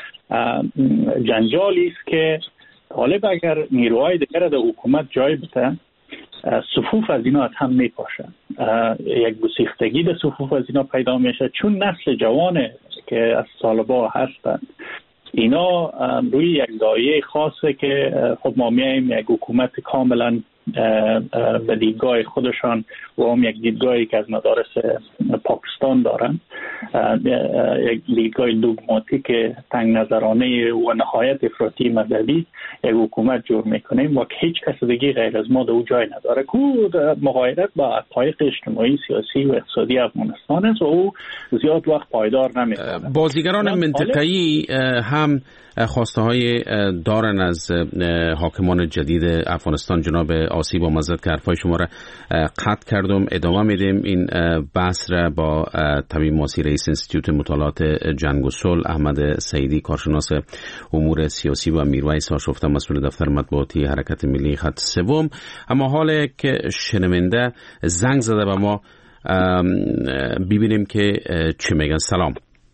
جنجالی است که طالب اگر نیروهای دیگر در حکومت جای بده، صفوف از اینا از هم میپاشن، یک گسیختگی در صفوف از اینا پیدا میشه، چون نسل جوانه که از طالبا هستند اینا روی یک دایره خاصه که خب ما میایم یک حکومت کاملا به دیدگاه خودشان و هم یک دیدگاهی که از مدارس پاکستان دارن، یک دیدگاه دوگماتیک تنگ نظرانه و نهایت افراطی مذهبی، یک حکومت جور میکنیم و هیچ کس دیگه غیر از ما در او جای نداره که مغایرت با حقایق اجتماعی، سیاسی و اقتصادی افغانستان است و او زیاد وقت پایدار نمیمونه. بازیگران منطقه‌ای هم خواسته های دارن از حاکمان جدید افغانستان. جناب آسی با مزد که حرفای شما را قطع کردم، ادامه میدیم این بحث را با تمیم ماسی رئیس انستیتوت مطالعات جنگ و صلح، احمد سعیدی کارشناس امور سیاسی و میرویس آشفته مسئول دفتر مطبوعاتی حرکت ملی خط سوم. اما حال که شنونده زنگ زده به ما، ببینیم که چی میگن. سلام.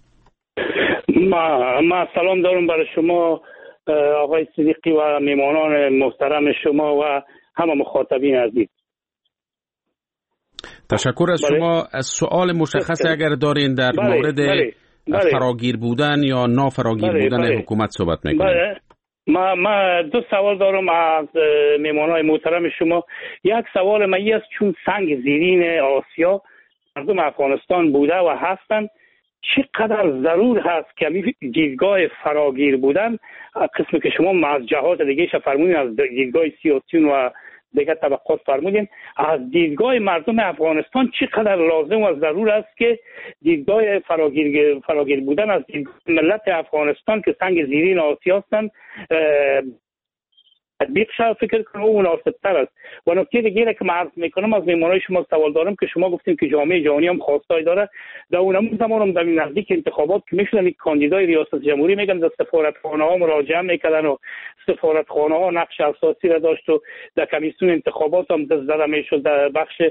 ما سلام دارم برای شما آقای صدیقی و میمانان محترم شما و همه مخاطبین عزیز. تشکر از شما. از سوال مشخص اگر دارین در مورد فراگیر بودن یا نافراگیر بودن حکومت صحبت میکنیم. ما دو سوال دارم از میمانای محترم شما. یک سوال من است، چون سنگ زیرین آسیا مردم افغانستان بوده و هستند، چقدر ضرور هست که دیدگاه فراگیر بودن، قسمی که شما از جهات دیگه فرمودین، از دیدگاه سیاسیون و دیگه طبقات فرمودین، از دیدگاه مردم افغانستان چقدر لازم و ضرور است که دیدگاه فراگیر بودن از دیدگاه ملت افغانستان که سنگ زیرین آسیا هستند تطبیق شد، فکر کنم اون مناسب‌تر است. و نکته دیگه که من عرض میکنم، از میمانای شما سوال دارم که شما گفتیم که جامعه جهانی هم خواستای داره. در اون زمان هم در نزدیک انتخابات که میشدن یک کاندیدای ریاست جمهوری میگن در سفارتخانه ها مراجعه میکردن و سفارتخانه ها نقش اساسی را داشت و در کمیسیون انتخابات هم دست زده میشد، در بخش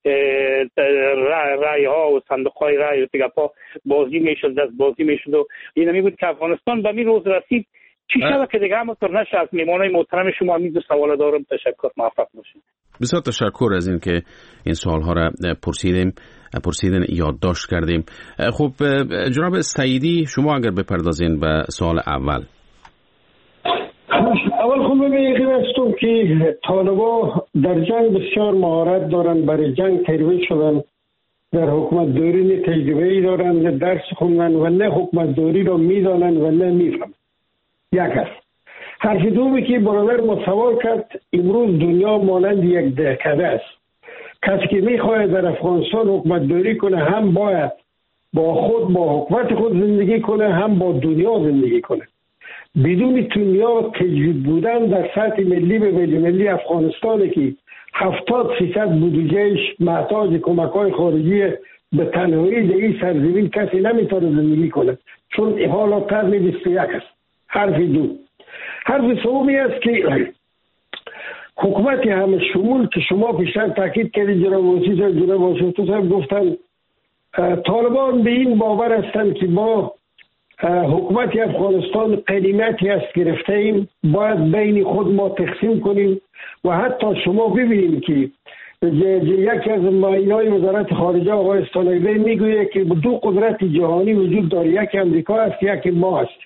رای ها و صندوق های رای و تگپا بازی میشد، دست بازی میشد و این می بود که افغانستان به می روز رسید. چی شده که دیگه همونطور نشه؟ از میمانای محترم شما همین دو سوال دارم. تشکر، موفق باشید. بسیار تشکر از این که این سوالها را پرسیدین یادداشت کردیم. خب جناب سعیدی، شما اگر بپردازین به سوال اول. خب ببینید هستم که طالبا در جنگ بسیار مهارت دارن، برای جنگ ترویج شدن، در حکومت دوری نه تجربه‌ای دارن، نه درس خوندن و نه حکومت دوری را میدانن و نه میفهمن. یک است. حرف دومی که برادر ما سوال کرد، امروز دنیا مانند یک دهکده است. کسی که میخواهد در افغانستان حکومت دوری کنه هم باید با حکومت خود زندگی کنه، هم با دنیا زندگی کنه. بدون دنیا تجوید بودن در سطح ملی به ملی افغانستان که 70% بودجهش محتاج کمک‌های خارجی به تنهایی در این سرزمین کسی نمیتونه زندگی کنه، چون حالا قرن 21 است. حرف دو. حرف سومی است که حکومت همه شمول که شما پیشتر تاکید کردید، جناب وزیر صاحب، جناب واشنگتن صاحب گفتن، طالبان به این باور هستند که ما حکومت افغانستان قدیمتی است گرفته ایم، باید بین خود ما تقسیم کنیم. و حتی شما ببینید که یکی از معاینهای وزارت خارجه آقای استانبی میگوید که دو قدرت جهانی وجود داره، یکی امریکا است، یکی ما است.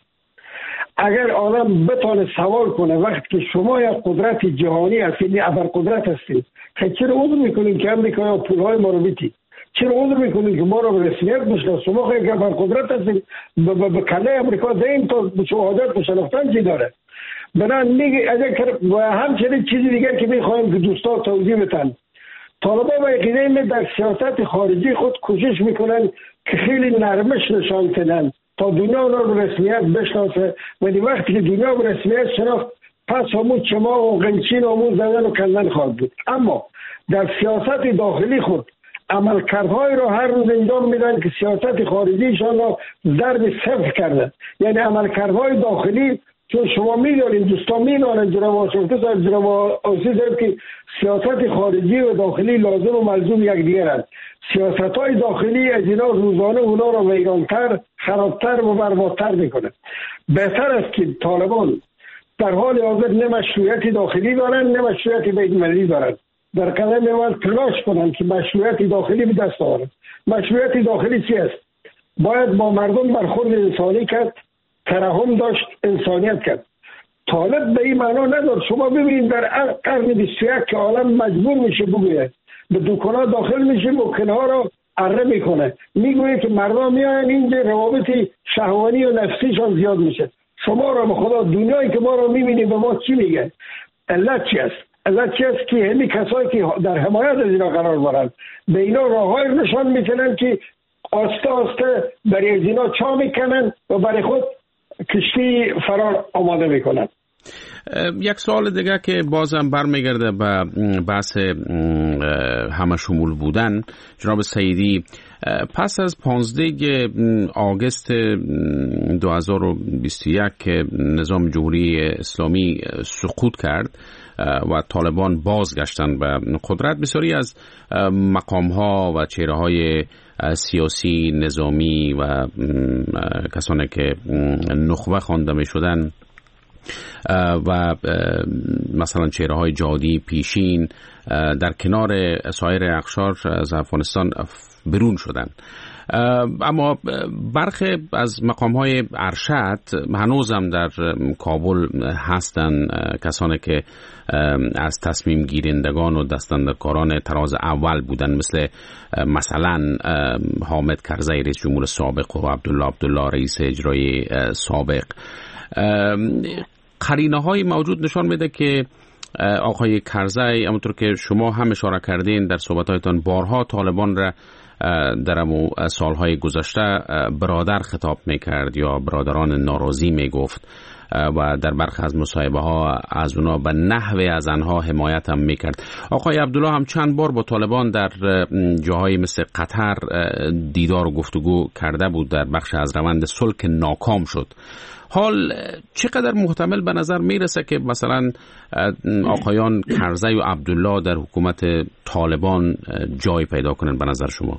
اگر آدم بتونه سوال کنه وقتی که شما یک قدرت جهانی هستید، ابرقدرت هستید، چرا عذر میکنید که امریکا پولهای ما رو میدید؟ چرا عذر میکنید که ما رو به رسمیت بشناسید؟ شما خیلی ابرقدرت هستید، به کله امریکا دین تا شهادت بشناختن چی داره؟ بنابراین میگه و همچنین چیزی دیگر که میخوایم که دوستا توضیح بدن. طالبا با عقیده در سیاست خارجی خود کوشش میکنن که خیلی نرمش نشان بدن تا دنیا رو به رسمیت بشناسه، ولی وقتی که دنیا به رسمیت شناخت پس همون چما و قنچین همون زدن و کندن خواهد بود. اما در سیاست داخلی خود عملکردهای را هر روز انجام میدن که سیاست خارجیشان را ضرب صفر کردن. یعنی عملکردهای داخلی، چون شما میدونید، دوستان میدونن، جناب واشنگتن صاحب، جناب آسی صاحب، که سیاست خارجی و داخلی لازم و ملزوم یکدیگرند. سیاست‌های داخلی از اینا روزانه اونا را ویرانتر، خرابتر و بربادتر میکنه. بهتر است که طالبان در حال حاضر نه مشروعیت داخلی دارن نه مشروعیت بین‌المللی دارن، در قدم اول تلاش کنن که مشروعیت داخلی به دست آورن. مشروعیت داخلی چی است؟ باید با مردم برخورد انسانی کرد، ترحم داشت، انسانیت کرد. طالب به این معنا نداره. شما ببینید در قرن 21 که عالم مجبور میشه بگوید، به دکان‌ها داخل میشه و کنها رو اره میکنه، میگوید که مردم میاین اینجا روابط شهوانی و نفسیشان زیاد میشه. شما را به خدا دنیایی که ما رو میبینید به ما چی میگه؟ علت چی است؟ علت چی است که همین کسایی که در حمایت از اینا قرار دارن به اینا راههای نشان میکنن که آسته آسته برای از اینا چا میکنن و برای خود کشتی فرار آماده میکنن. یک سوال دیگه که بازم برمیگرده به بحث همه شمول بودن، جناب سعیدی، پس از 15 آگوست 2021 که نظام جمهوری اسلامی سقوط کرد و طالبان بازگشتن به قدرت، بسیاری از مقام‌ها و چهره‌های سیاسی، نظامی و کسانی که نخبه خوانده می‌شدند و مثلا چهره‌های جادی، پیشین، در کنار سایر اقشار از افغانستان برون شدند. اما برخی از مقام‌های ارشد هنوزم در کابل هستند، کسانی که از تصمیم گیرندگان و دستاندرکاران تراز اول بودن، مثلا حامد کرزی رئیس جمهور سابق و عبدالله رئیس اجرایی سابق. قرینه‌های موجود نشان میده که آقای کرزی، همونطور که شما هم اشاره کردین در صحبت‌هایتان، بارها طالبان را در سالهای گذشته برادر خطاب میکرد یا برادران ناراضی میگفت و در برخی از مصاحبه ها از اونا به نحوی از آنها حمایت هم میکرد. آقای عبدالله هم چند بار با طالبان در جاهای مثل قطر دیدار و گفتگو کرده بود، در بخش از روند صلح که ناکام شد. حال چقدر محتمل به نظر میرسه که مثلا آقایان کرزی و عبدالله در حکومت طالبان جای پیدا کنن به نظر شما؟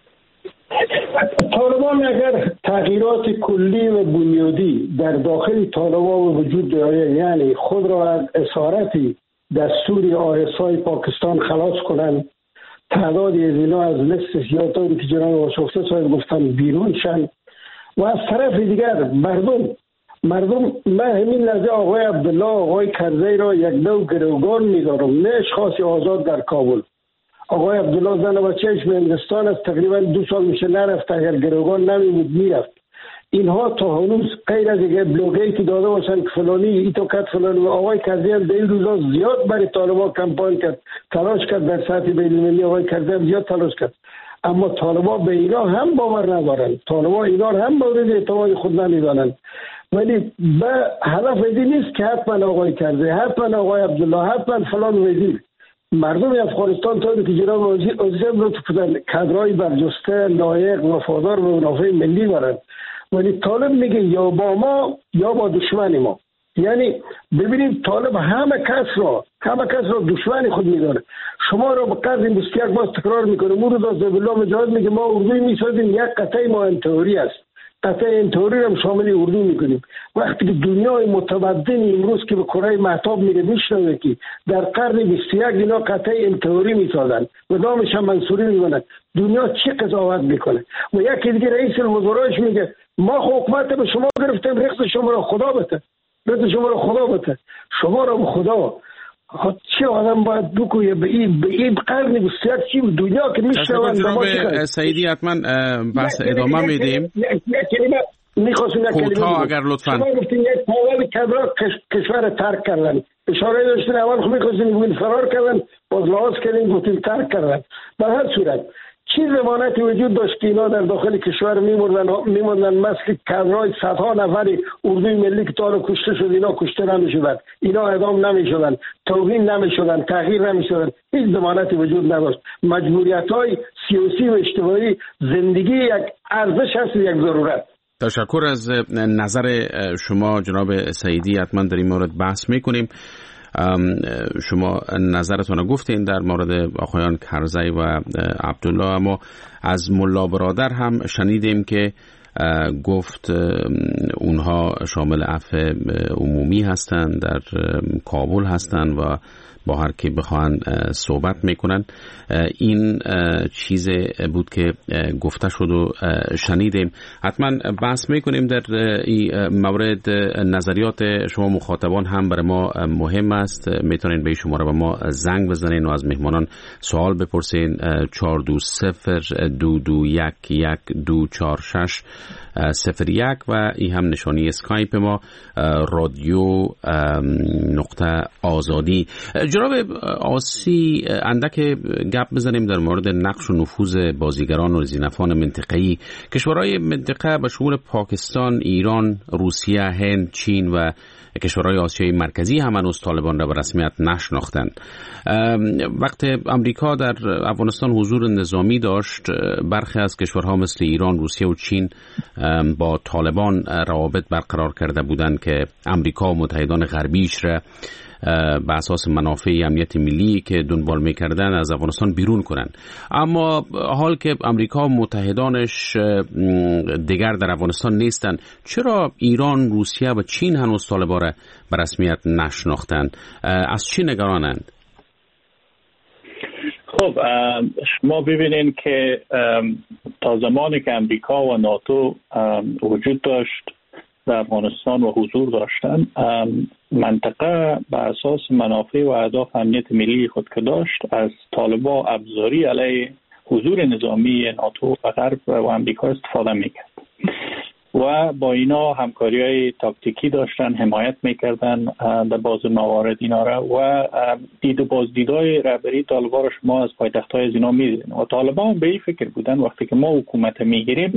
طالبان اگر تغییرات کلی و بنیادی در داخل طالبان وجود داره، یعنی خود را از اسارت دستور آیسای پاکستان خلاص کنند، تعدادی از اینا از لیست سیاه‌طوری که جناب آشفته صاحب گفتن بیرون شن و از طرف دیگر مردم من همین لحظه آقای عبدالله آقای کرزی را یک نوع گروگان می‌دارم، نه اشخاص آزاد در کابل. آقای عبدالله زن و بچه‌اش به هندوستان است، تقریبا 2 سال میشه نرفت، اگر گروگان نمی‌بود میرفت. اینها تا هنوز غیر از یک بلوگی که داده باشن که فلانی ایتو کت فلانی، و آقای کرزی هم در این روزا زیاد برای طالبان کمپاین کرد، تلاش کرد در سطح بین‌المللی. آقای کرزی هم زیاد تلاش کرد، اما طالبان به اینا هم باور ندارن، طالبان اینا هم مورد اعتماد خود نمی‌دانند. ولی به هدف ایدی نیست که حتما آقای کرزی، حتما آقای عبدالله، حتما فلان وزیر. مردم افغانستان تا که جناب وزیر لطف کردن کادرای برجسته، لایق، وفادار و منافع ملی برن، ولی طالب میگه یا با ما یا با دشمن ما. یعنی ببینید طالب همه کس را دشمن خود میدونه. شما را به قدر 21 باز تکرار میکنه. مورد از بالله مجاهد میگه ما اردوی میسازیم، یک قطعه ما انتحاری است، قطعه انتحاری هم شامل اردو میکنیم. وقتی که دنیای متمدن امروز که به کره مهتاب میره میشنوه که در قرن 21 اینا قطعه انتحاری میسازن و نامش هم منصوری میکنن، دنیا چی قضاوت میکنه؟ و یکی دیگه رئیس الوزرایش میگه ما حکومت به شما گرفتیم، رخص شما را خدا بده، شما را به خدا. چه آدم باید بکنه به این قرن 21 چی دنیا که میشنون؟ جناب سعیدی حتما بس ادامه میدیم. میخواستم یک کلمه اگر لطفاً. شما گفتین یک پاول کبرا کشور ترک کردن، اشاره داشتین اول خب میخواستین بگوین فرار کردن، باز لحاظ کردین گفتین ترک کردن. به هر صورت چی ضمانتی وجود داشت که اینا در داخل کشور میموندن مثل کادرای صدها نفر اردوی ملی که تا کشته شد، اینا کشته نمیشدن، اینا اعدام نمیشدن، توهین نمیشدن، تغییر نمیشدن، هیچ ضمانتی وجود نداشت. مجبوریت‌های سیاسی و اجتماعی زندگی یک ارزش است، یک ضرورت. تشکر از نظر شما جناب سعیدی، حتما در این مورد بحث میکنیم. شما نظرتون رو گفتین در مورد آقایان کرزی و عبدالله، اما از ملا برادر هم شنیدیم که گفت اونها شامل عفو عمومی هستند، در کابل هستند و با هر کی بخوان صحبت میکنن. این چیز بود که گفته شد و شنیدیم. حتما بحث میکنیم در این مورد. نظریات شما مخاطبان هم برای ما مهم است. میتونین به شماره به ما زنگ بزنین و از مهمانان سوال بپرسین. 420-221-1246-01 و این هم نشانی اسکایپ ما رادیو نقطه آزادی. جناب آسی، اندک گپ بزنیم در مورد نقش و نفوذ بازیگران و زینفان منطقه‌ای. کشورهای منطقه به شمول پاکستان، ایران، روسیه، هند، چین و کشورهای آسیای مرکزی هم هنوز طالبان را به رسمیت نشناختند. وقت امریکا در افغانستان حضور نظامی داشت، برخی از کشورها مثل ایران، روسیه و چین با طالبان روابط برقرار کرده بودند که امریکا و متحدان غربیش را به اساس منافع امنیت ملی که دنبال میکردن از افغانستان بیرون کنن. اما حال که امریکا و متحدانش دیگر در افغانستان نیستن، چرا ایران، روسیه و چین هنوز طالبان را به رسمیت نشناختند؟ از چی نگرانند؟ خب شما ببینید که تا زمانی که امریکا و ناتو وجود داشت در افغانستان و حضور داشتن، منطقه بر اساس منافع و اهداف امنیت ملی خود که داشت از طالبان ابزاری علیه حضور نظامی ناتو و غرب و امریکا استفاده میکرد و با اینا همکاری‌های تاکتیکی داشتن، حمایت میکردن در بعض موارد اینا را و دید و بازدیدهای رهبری طالبان را شما از پایتخت‌های از اینا می‌دیدین و طالبان به این فکر بودن وقتی که ما حکومت میگیریم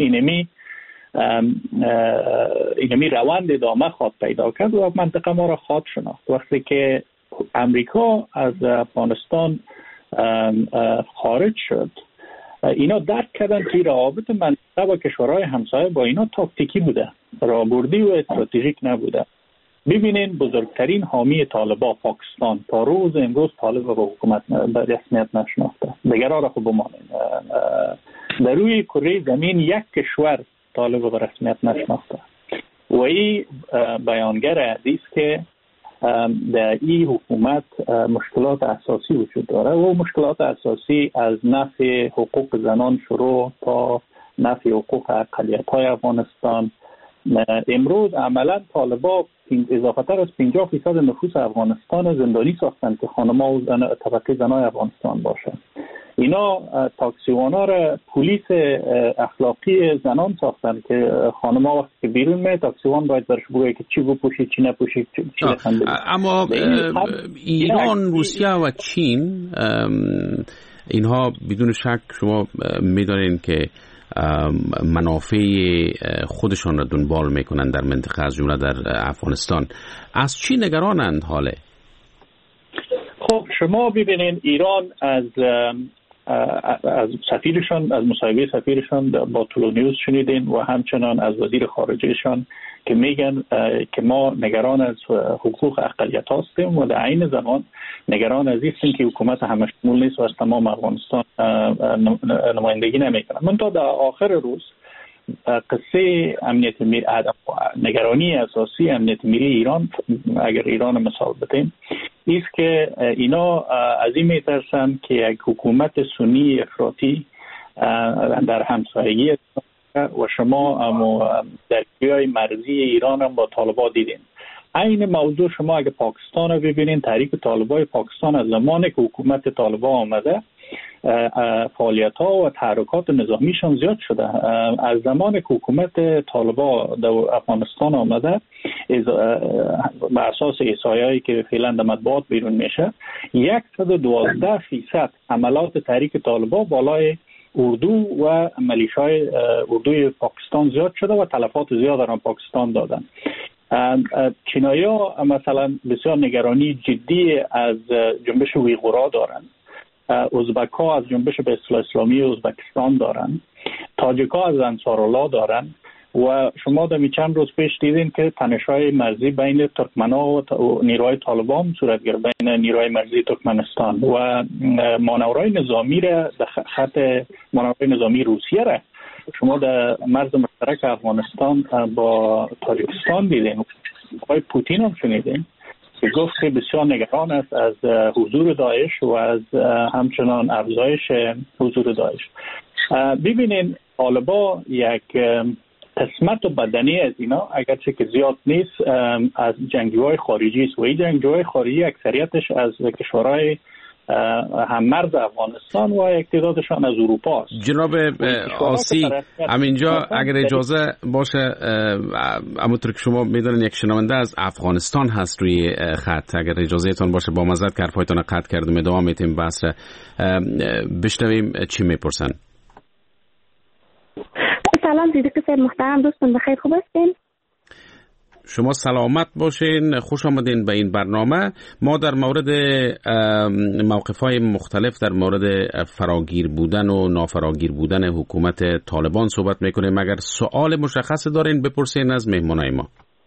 اینمی روند ادامه خواد پیدا کرد و منطقه ما را خواد شناخت. وقتی که امریکا از افغانستان خارج شد، اینا درک کردن که روابط منطقه و کشورهای همسایه با اینا تاکتیکی بوده، راهبردی و استراتژیک نبوده. ببینین بزرگترین حامی طالبان پاکستان تا روز امروز طالب و حکومت به رسمیت نشناخته. دیگرها را خوب بمانین، در روی کره زمین یک کشور طالب به رسمیت نشناخته و این بیانگر حدیث که در این حکومت مشکلات اساسی وجود داره و مشکلات اساسی از نفی حقوق زنان شروع تا نفی حقوق اقلیت‌های افغانستان. امروز عملا طالبان اضافتر از 50% نفوس افغانستان زندانی ساختن که خانم‌ها و طبقه زنای افغانستان باشن. اینا تاکسیوانا را پلیس اخلاقی زنان ساختن که خانم‌ها وقتی که بیرون میاد تاکسیوان باید برش بگه که چی بپوشید چی نپوشید چی بخندید. اما ایران، روسیه و چین اینها بدون شک شما می‌دانید که منافع خودشان را دنبال میکنن در منطقه از جمله در افغانستان. از چی نگرانند حاله؟ خب شما ببینید ایران از سفیرشان، از مصاحبه سفیرشان با تولونیوز شنیدین و همچنان از وزیر خارجهشان که میگن که ما نگران از حقوق اقلیت هستیم و در عین زمان نگران از این که حکومت همه شمول نیست و از تمام افغانستان نمایندگی نمیکنه. من تا در آخر روز قصه امنیت ملی، نگرانی اساسی امنیت ملی ایران، اگر ایران مثال بتیم، ایست که اینا از این میترسن که یک حکومت سنی افراطی در همسایگی و شما درگیری مرزی ایران هم با طالبان دیدین. این موضوع شما اگه پاکستان رو ببینین، تحریک طالبان پاکستان از زمانی که حکومت طالبان آمده فعالیت ها و تحرکات نظامیشان زیاد شده. از زمان که حکومت طالبان در افغانستان آمده بر اساس احصایه‌ای که فعلا در مطبوعات بیرون میشه 112% حملات تحریک طالبان بالای اردو و ملیشای اردوی پاکستان زیاد شده و تلفات زیاد در پاکستان دادن. چینایی‌ها مثلا بسیار نگرانی جدی از جنبش ویغورا دارند. ازبک‌ها از جنبش به اصطلاح اسلامی ازبکستان دارند. تاجیک‌ها از انصارالله دارند و شما در چند روز پیش دیدین که تنش‌های مرزی بین ترکمن‌ها و نیروهای طالبان صورت گرفت، بین نیروهای مرزی ترکمنستان و مانورهای نظامی را در خط مانورهای نظامی روسیه را شما در مرز مشترک افغانستان با تاجیکستان دیدین. آقای پوتین هم شنیدین که گفت که بسیار نگران است از حضور داعش و از همچنان افزایش حضور داعش. ببینین طالبان یک قسمت و بدنی از اینا اگرچه که زیاد نیست از جنگجوهای خارجی است و این جنگجوهای خارجی اکثریتش از کشورهای هم مرز افغانستان و اقتدادشان از اروپا است. جناب آسی، همینجا اگر اجازه باشه، همونطور که شما میدونن یک شنونده از افغانستان هست روی خط، اگر اجازهتون باشه با مزد که حرفایتون رو قطع کردم ادامه میتیم بحث بشنویم چی میپرسن. سلام صدیقی صاحب محترم، دوستان بخیر، خوب هستین؟ شما سلامت باشین، خوش آمدین به این برنامه. ما در مورد موقف‌های مختلف در مورد فراگیر بودن و نافراگیر بودن حکومت طالبان صحبت میکنیم. اگر سوال مشخص دارین بپرسین از مهمانای ما.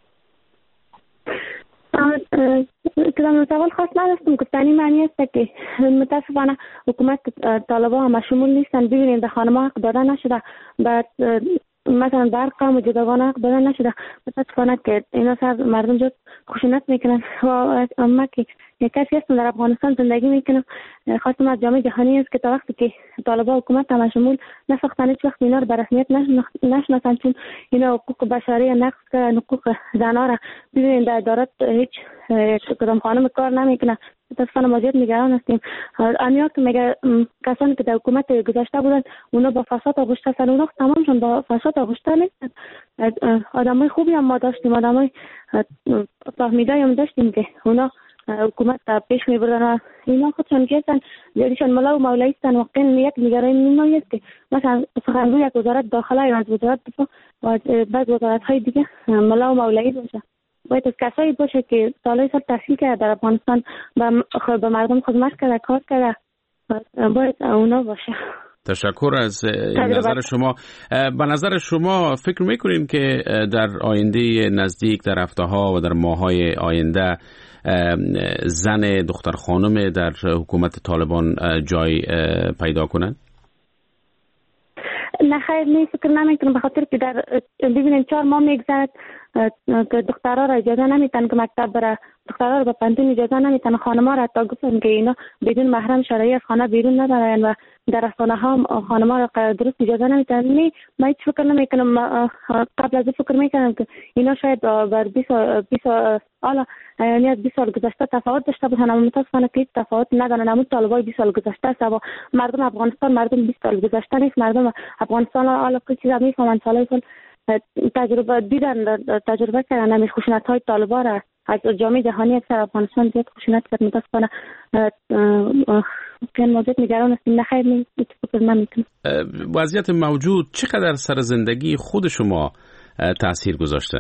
کدام سوال خاص نداشتم. گفتنی معنی است که متاسفانه حکومت طالبان هم شمول نیستن. ببینید خانم‌ها حق داده نشده. بعد مثلا در قوم جداگانه حق دادن نشده. متاسفانه که اینا سر مردم جد خشونت میکنن و اما که یک کسی هستم در افغانستان زندگی میکنم، خواستم از جامعه جهانی است که تا وقتی که طالبان حکومت تماشمول نساختن هیچ وقت اینا رو به رسمیت نشناسن، چون اینا حقوق بشری نقض کردن، حقوق زنها را ببینید در ادارات هیچ کدام خانم کار نمیکنه. متاسفانه ما زیاد نگران هستیم. امیا که میگه کسانی که در حکومت گذشته بودن اونا با فساد آغشته هستن، اونا تمامشون با فساد آغشته نیستن. آدمای خوبی هم ما داشتیم، آدمای فهمیده هم داشتیم که اونا حکومت پیش میبردن و اینا خودشون کیستن جدیشون ملا و مولایی هستن. واقعا یک نگرانی نیمایی است که مثلا سخنگوی یک وزارت داخله یا از وزارت دفاع و بعض وزارت های دیگه ملا و مولایی باشه. باید از کسایی باشه که سالهای سال تحصیل کرده در افغانستان به مردم خدمت کرده، کار کرده، باید اونا باشه. تشکر از نظر شما. به نظر شما فکر میکنین که در آینده نزدیک، در هفته‌ها و در ماه‌های آینده زن دختر خانم در حکومت طالبان جای پیدا کنن؟ نه خیر، نه فکر نمیکنم، به خاطر که در ببینید 4 ماه میگذرد که دخترها را اجازه نمیتن که مکتب بره، دخترها را به پانتون اجازه نمیتن، خانم‌ها را حتی گفتن که اینا بدون محرم شرعی از خانه بیرون ندارن و در رسانه ها خانم‌ها را درست اجازه نمیتن. نه من هیچ فکر نمیکنم، قبل از فکر میکنم که اینا شاید بر 20 حالا یعنی از 20 سال گذشته تفاوت داشته باشن، اما متاسفانه که تفاوت ندارن. اما طالبای 20 سال گذشته است و مردم افغانستان مردم 20 سال گذشته نیست. مردم افغانستان حالا که چیزا میفهمن، سالای سال تجربه دیدن، تجربه کردن همین خشونت‌های طالبان را از جامعه جهانی اکثر افغانستان زیاد خشونت کرد. متاسفانه که موجود نگران هستیم. نخیر نیست فکر نمیکنم. وضعیت موجود چقدر سر زندگی خود شما تاثیر گذاشته؟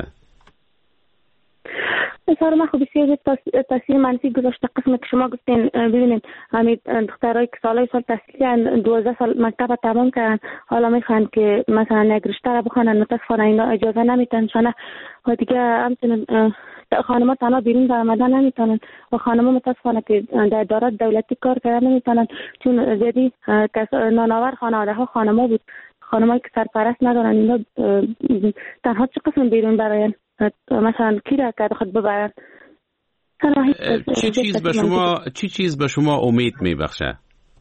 سر ما خب بسیار تاثیر منفی گذاشته. قسم که شما گفتین ببینید همین دخترایی که سالای سال تحصیل کردن، 12 سال مکتب تمام کردن، حالا میخوان که مثلا یک رشته را بخونن، متاسفانه اینا اجازه نمیتن. چون و دیگه همچنین خانم‌ها تنها بیرون آمدن نمیتونن و خانم‌ها متاسفانه که در ادارات دولتی کار کردن نمیتونن، چون زیادی نانآور خانواده‌ها خانم‌ها بود، خانم‌هایی که سرپرست ندارن. اینا تنها چه قسم بیرون براین؟ مثلا کی را که خود ببرن؟ چی چیز به شما امید میبخشه؟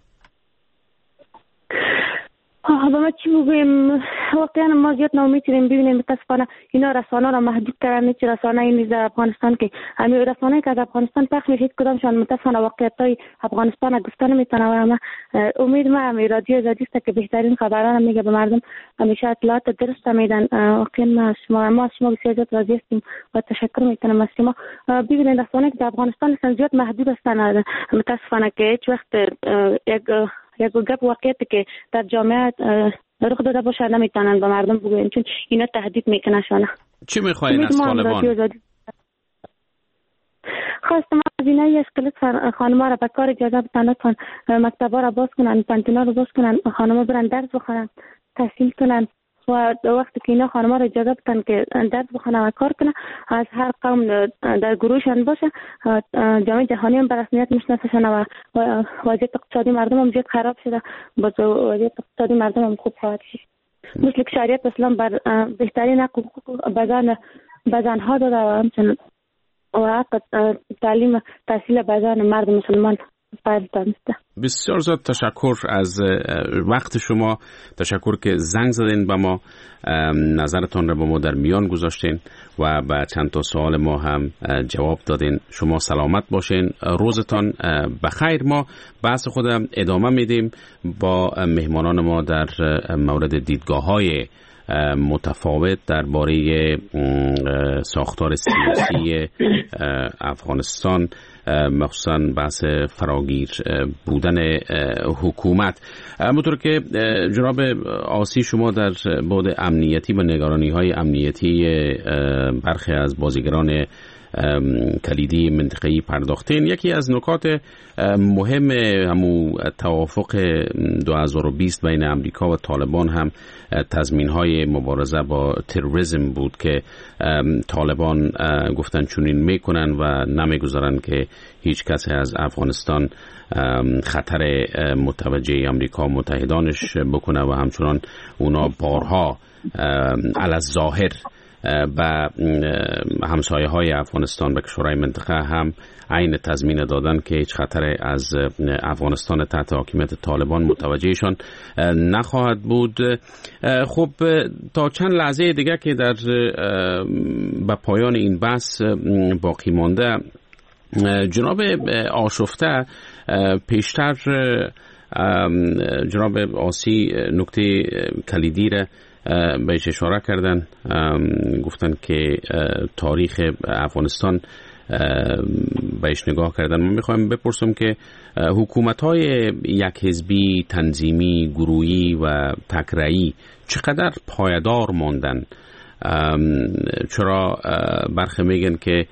با ما چی بگویم؟ واقعا ما زیاد ناامید شدیم. ببینیم متاسفانه اینا رسانه را محدود کردن. چه رسانه این در افغانستان که همین رسانه‌ای که از افغانستان پخش میشه کدامشان متاسفانه واقعیت‌های افغانستان را گفته نمیتونه. و ما امید ما همین رادیو آزادی است که بهترین خبران میگه به مردم، همیشه اطلاعات درست میدن. واقعا ما از شما بسیار زیاد راضی هستیم و تشکر میکنم از شما. ببینید رسانه‌ای که در افغانستان هستن زیاد محدود هستن. متاسفانه که هیچ وقت یک گپ واقعیتی که در جامعه رخ داده باشه نمیتونن به مردم بگوین، چون اینا تهدید میکنه شانه. چی میخواین از طالبان؟ خواستم از اینایی است که خانم‌ها را به کار اجازه بدن، لطفاً مکتب‌ها را باز کنن، پانتونا را باز کنن، خانم‌ها برن درس بخونن، تحصیل کنن و وقتی که اینا خانم‌ها را اجازه بدن که درس بخونن و کار کنن، از هر قوم در گروهشان باشه، جامعه جهانی هم به رسمیت میشناسشن و وضعیت اقتصادی مردم هم زیاد خراب شده، باز وضعیت اقتصادی مردم هم خوب خواهد شد. مثل که شریعت اسلام بر بهترین حقوق به زنها داده و همچنین و حق تحصیل به زن مرد مسلمان دانسته. بسیار زیاد تشکر از وقت شما، تشکر که زنگ زدین به ما، نظرتان را با ما در میان گذاشتین و به چند تا سوال ما هم جواب دادین. شما سلامت باشین، روزتان بخیر. ما بحث خودم ادامه میدیم با مهمانان ما در مورد دیدگاه‌های متفاوت درباره ساختار سیاسی افغانستان، مخصوصا بحث فراگیر بودن حکومت. همونطور که جناب آسی شما در بعد امنیتی و نگرانی‌های امنیتی برخی از بازیگران کلیدی منطقه‌ای پرداختین. یکی از نکات مهم همون توافق 2020 بین امریکا و طالبان هم تضمین‌های مبارزه با تروریسم بود که طالبان گفتن چنین میکنن و نمیگذارن که هیچ کسی از افغانستان خطر متوجه امریکا متحدانش بکنه و همچنان اونا بارها علی الظاهر و همسایه های افغانستان و کشورهای منطقه هم عین تضمین دادن که هیچ خطر از افغانستان تحت حاکمیت طالبان متوجهشان نخواهد بود. خب تا چند لحظه دیگه که در به پایان این بحث باقی مانده، جناب آشفته پیشتر جناب آسی نکته کلیدی را بهش اشاره کردن، گفتن که تاریخ افغانستان بهش نگاه کردن. من میخوایم بپرسم که حکومت‌های یک حزبی، تنظیمی، گروهی و تکره‌ای چقدر پایدار ماندن؟ چرا برخی میگن که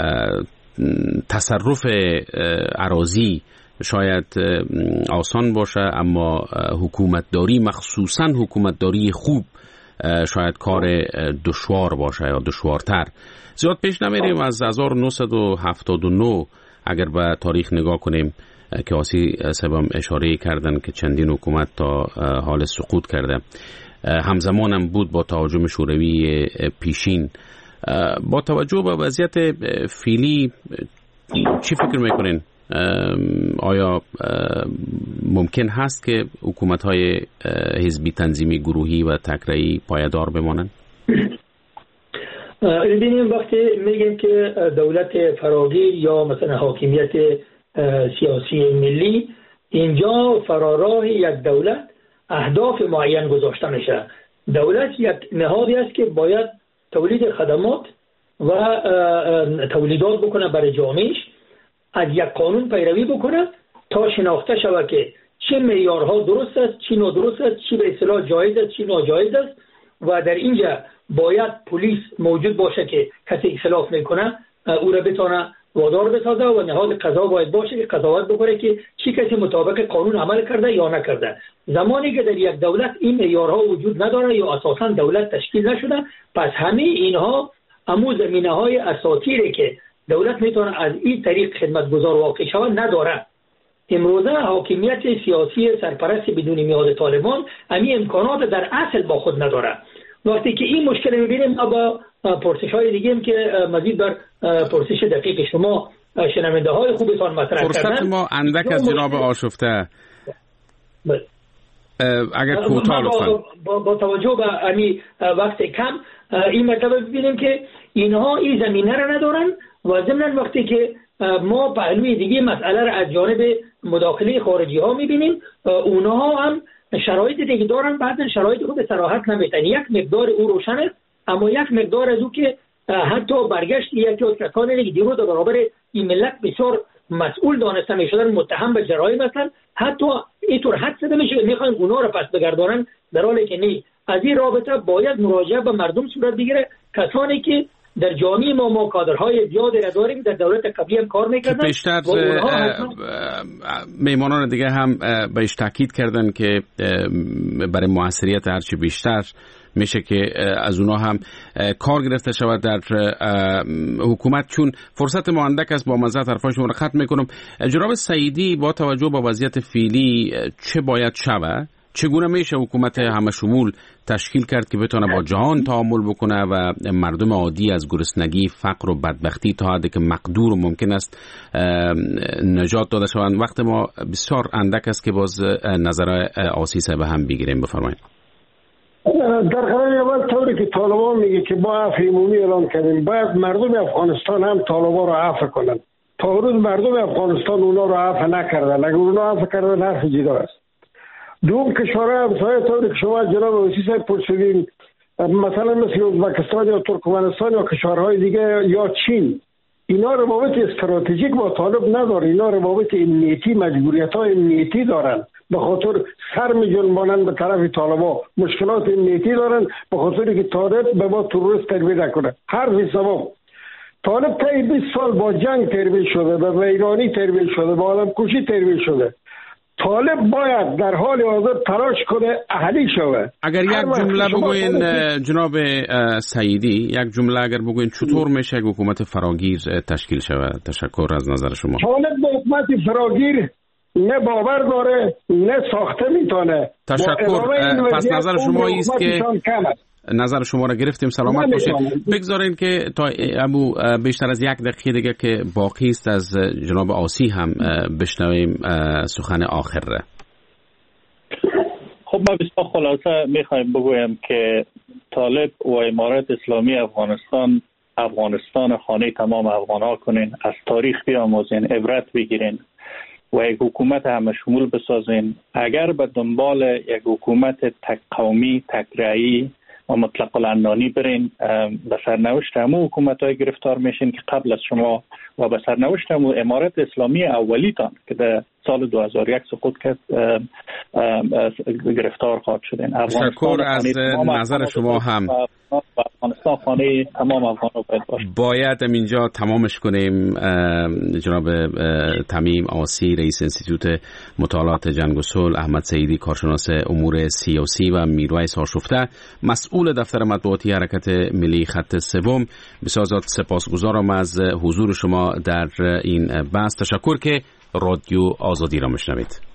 تصرف اراضی شاید آسان باشه، اما حکومتداری، مخصوصا حکومتداری خوب، شاید کار دشوار باشه یا دشوارتر. زیاد پیش نمیریم. از 1979 اگر به تاریخ نگاه کنیم که آسی سبم اشاره کردن که چندین حکومت تا حال سقوط کرده، همزمانم بود با تهاجم شوروی پیشین. با توجه به وضعیت فعلی چی فکر میکنین؟ آیا ممکن هست که حکومت‌های حزبی، تنظیمی، گروهی و تکره‌ای پایدار بمانند؟ ببینیم وقتی میگیم که دولت فراگیر یا مثلا حاکمیت سیاسی ملی، اینجا فراراه یک دولت اهداف معین گذاشته میشه. دولت یک نهادی است که باید تولید خدمات و تولیدات بکنه برای جامعهش، از یک قانون پیروی بکنه تا شناخته شود که چه معیارها درست است، چی نادرست است، چی به اصطلاح جایز است، چی ناجایز است. و در اینجا باید پلیس موجود باشه که کسی اختلاف میکنه او را بتونه وادار بسازه و نهاد قضا باید باشه که قضاوت بکنه که چی کسی مطابق قانون عمل کرده یا نکرده. زمانی که در یک دولت این معیارها وجود نداره یا اساسا دولت تشکیل نشده، پس همه اینها امو زمینه‌های اساطیری که دولت میتونه از این طریق خدمتگزار واقع شود نداره. امروزه حاکمیت سیاسی سرپرست بدون میاد طالبان همین امکانات در اصل با خود نداره. وقتی که این مشکل میبینیم با پرسش‌های دیگه هم که مزید بر پرسش دقیق شما شنونده های خوبتان مطرح کردن، فرصت ما اندک از جناب آشفته اگر کوتاه لطفاً با توجه به همین وقت کم این مطلب ببینیم که اینها این زمینه را ندارن و ضمن وقتی که ما پهلوی دیگه مسئله را از جانب مداخله خارجی ها میبینیم، اونها هم شرایط دیگه دارن، بعضی شرایط خود صراحت نمیتن. یک مقدار او روشنه، اما یک مقدار از او که حتی برگشت یکی از کسانی که دیروز در برابر این ملت بسیار مسئول دانسته میشدن، متهم به جرایم هستن، حتی اینطور حد زده میشه میخوان اونا رو پس بگردانن، در حالی که نه. از این رابطه باید مراجعه به مردم صورت بگیره، کسانی که در جامعه ما کادرهای زیادی را داریم در دولت قبلی هم کار میکردن. بیشتر میمانان دیگه هم بهش تاکید کردن که برای موثریت هرچی بیشتر میشه که از اونا هم کار گرفته شود در حکومت. چون فرصت ما اندک است، با مزه حرفای شما رو ختم میکنم. جناب سعیدی، با توجه به وضعیت فعلی چه باید شود؟ چگونه میشه حکومت همه شمول تشکیل کرد که بتونه با جهان تعامل بکنه و مردم عادی از گرسنگی، فقر و بدبختی تا حدی که مقدور و ممکن است نجات داده شوند؟ وقت ما بسیار اندک است که باز نظر آسی صاحب هم بگیریم. بفرمایید. در قرار اول طوری که طالبان میگه که با عفو عمومی اعلام کردیم، باید مردم افغانستان هم طالبان رو عفو کنن. تا روز مردم افغانستان اونا رو عفو نکردن. اگر اونا عفو کردن حرف جدا است. دوم کشورهای همسایه طوری که شما جناب وزیر صاحب پرسیدین، مثلا مثل ازبکستان یا ترکمنستان یا کشورهای دیگه یا چین، اینا روابط استراتژیک با طالب نداره، اینا روابط امنیتی، مجبوریت‌های امنیتی دارن، به خاطر سر می‌جنبانن به طرف طالبا، مشکلات امنیتی دارن به خاطر که طالب به ما تروریست تربیه نکنه. حرف سوم، طالب طی 20 سال با جنگ تربیت شده، به ویرانی تربیت شده، به آدم کشی تربیت شده. طالب باید در حال حاضر تلاش کنه اهلی شوه. اگر یک جمله بگوین جناب سعیدی، یک جمله اگر بگوین چطور میشه یک حکومت فراگیر تشکیل شود؟ تشکر از نظر شما. طالب به حکومت فراگیر نه باور داره نه ساخته میتونه. تشکر. پس نظر شما است که نظر شما را گرفتیم. سلامت باشید. بگذارین که تا ابو بیشتر از 1 دقیقه دیگه که باقی است از جناب آسی هم بشنویم سخن آخر را. خب ما بسیار خلاصه میخوایم بگویم که طالب و امارت اسلامی افغانستان خانه تمام افغان ها کنین، از تاریخ بیاموزین، عبرت بگیرین و یک حکومت همه شمول بسازین. اگر به دنبال یک حکومت تک قومی، تک رأیی و مطلق العنانی برین، به سرنوشت همون حکومت های گرفتار میشین که قبل از شما و به سرنوشت همون امارت اسلامی اولیتان که در سال 2001 سقوط کرد گرفتار خواهد شدین. تشکر از نظر شما هم. افغانستان خانه تمام افغان‌ها باید اینجا تمامش کنیم. جناب تمیم آسی رئیس انستیتوت مطالعات جنگ و صلح، احمد سعیدی کارشناس امور سیاسی و میرویس آشفته مسئول دفتر مطبوعاتی حرکت ملی خط سوم، بسیار سپاسگزارم از حضور شما در این بحث. تشکر که رادیو آزادی را میشنوید.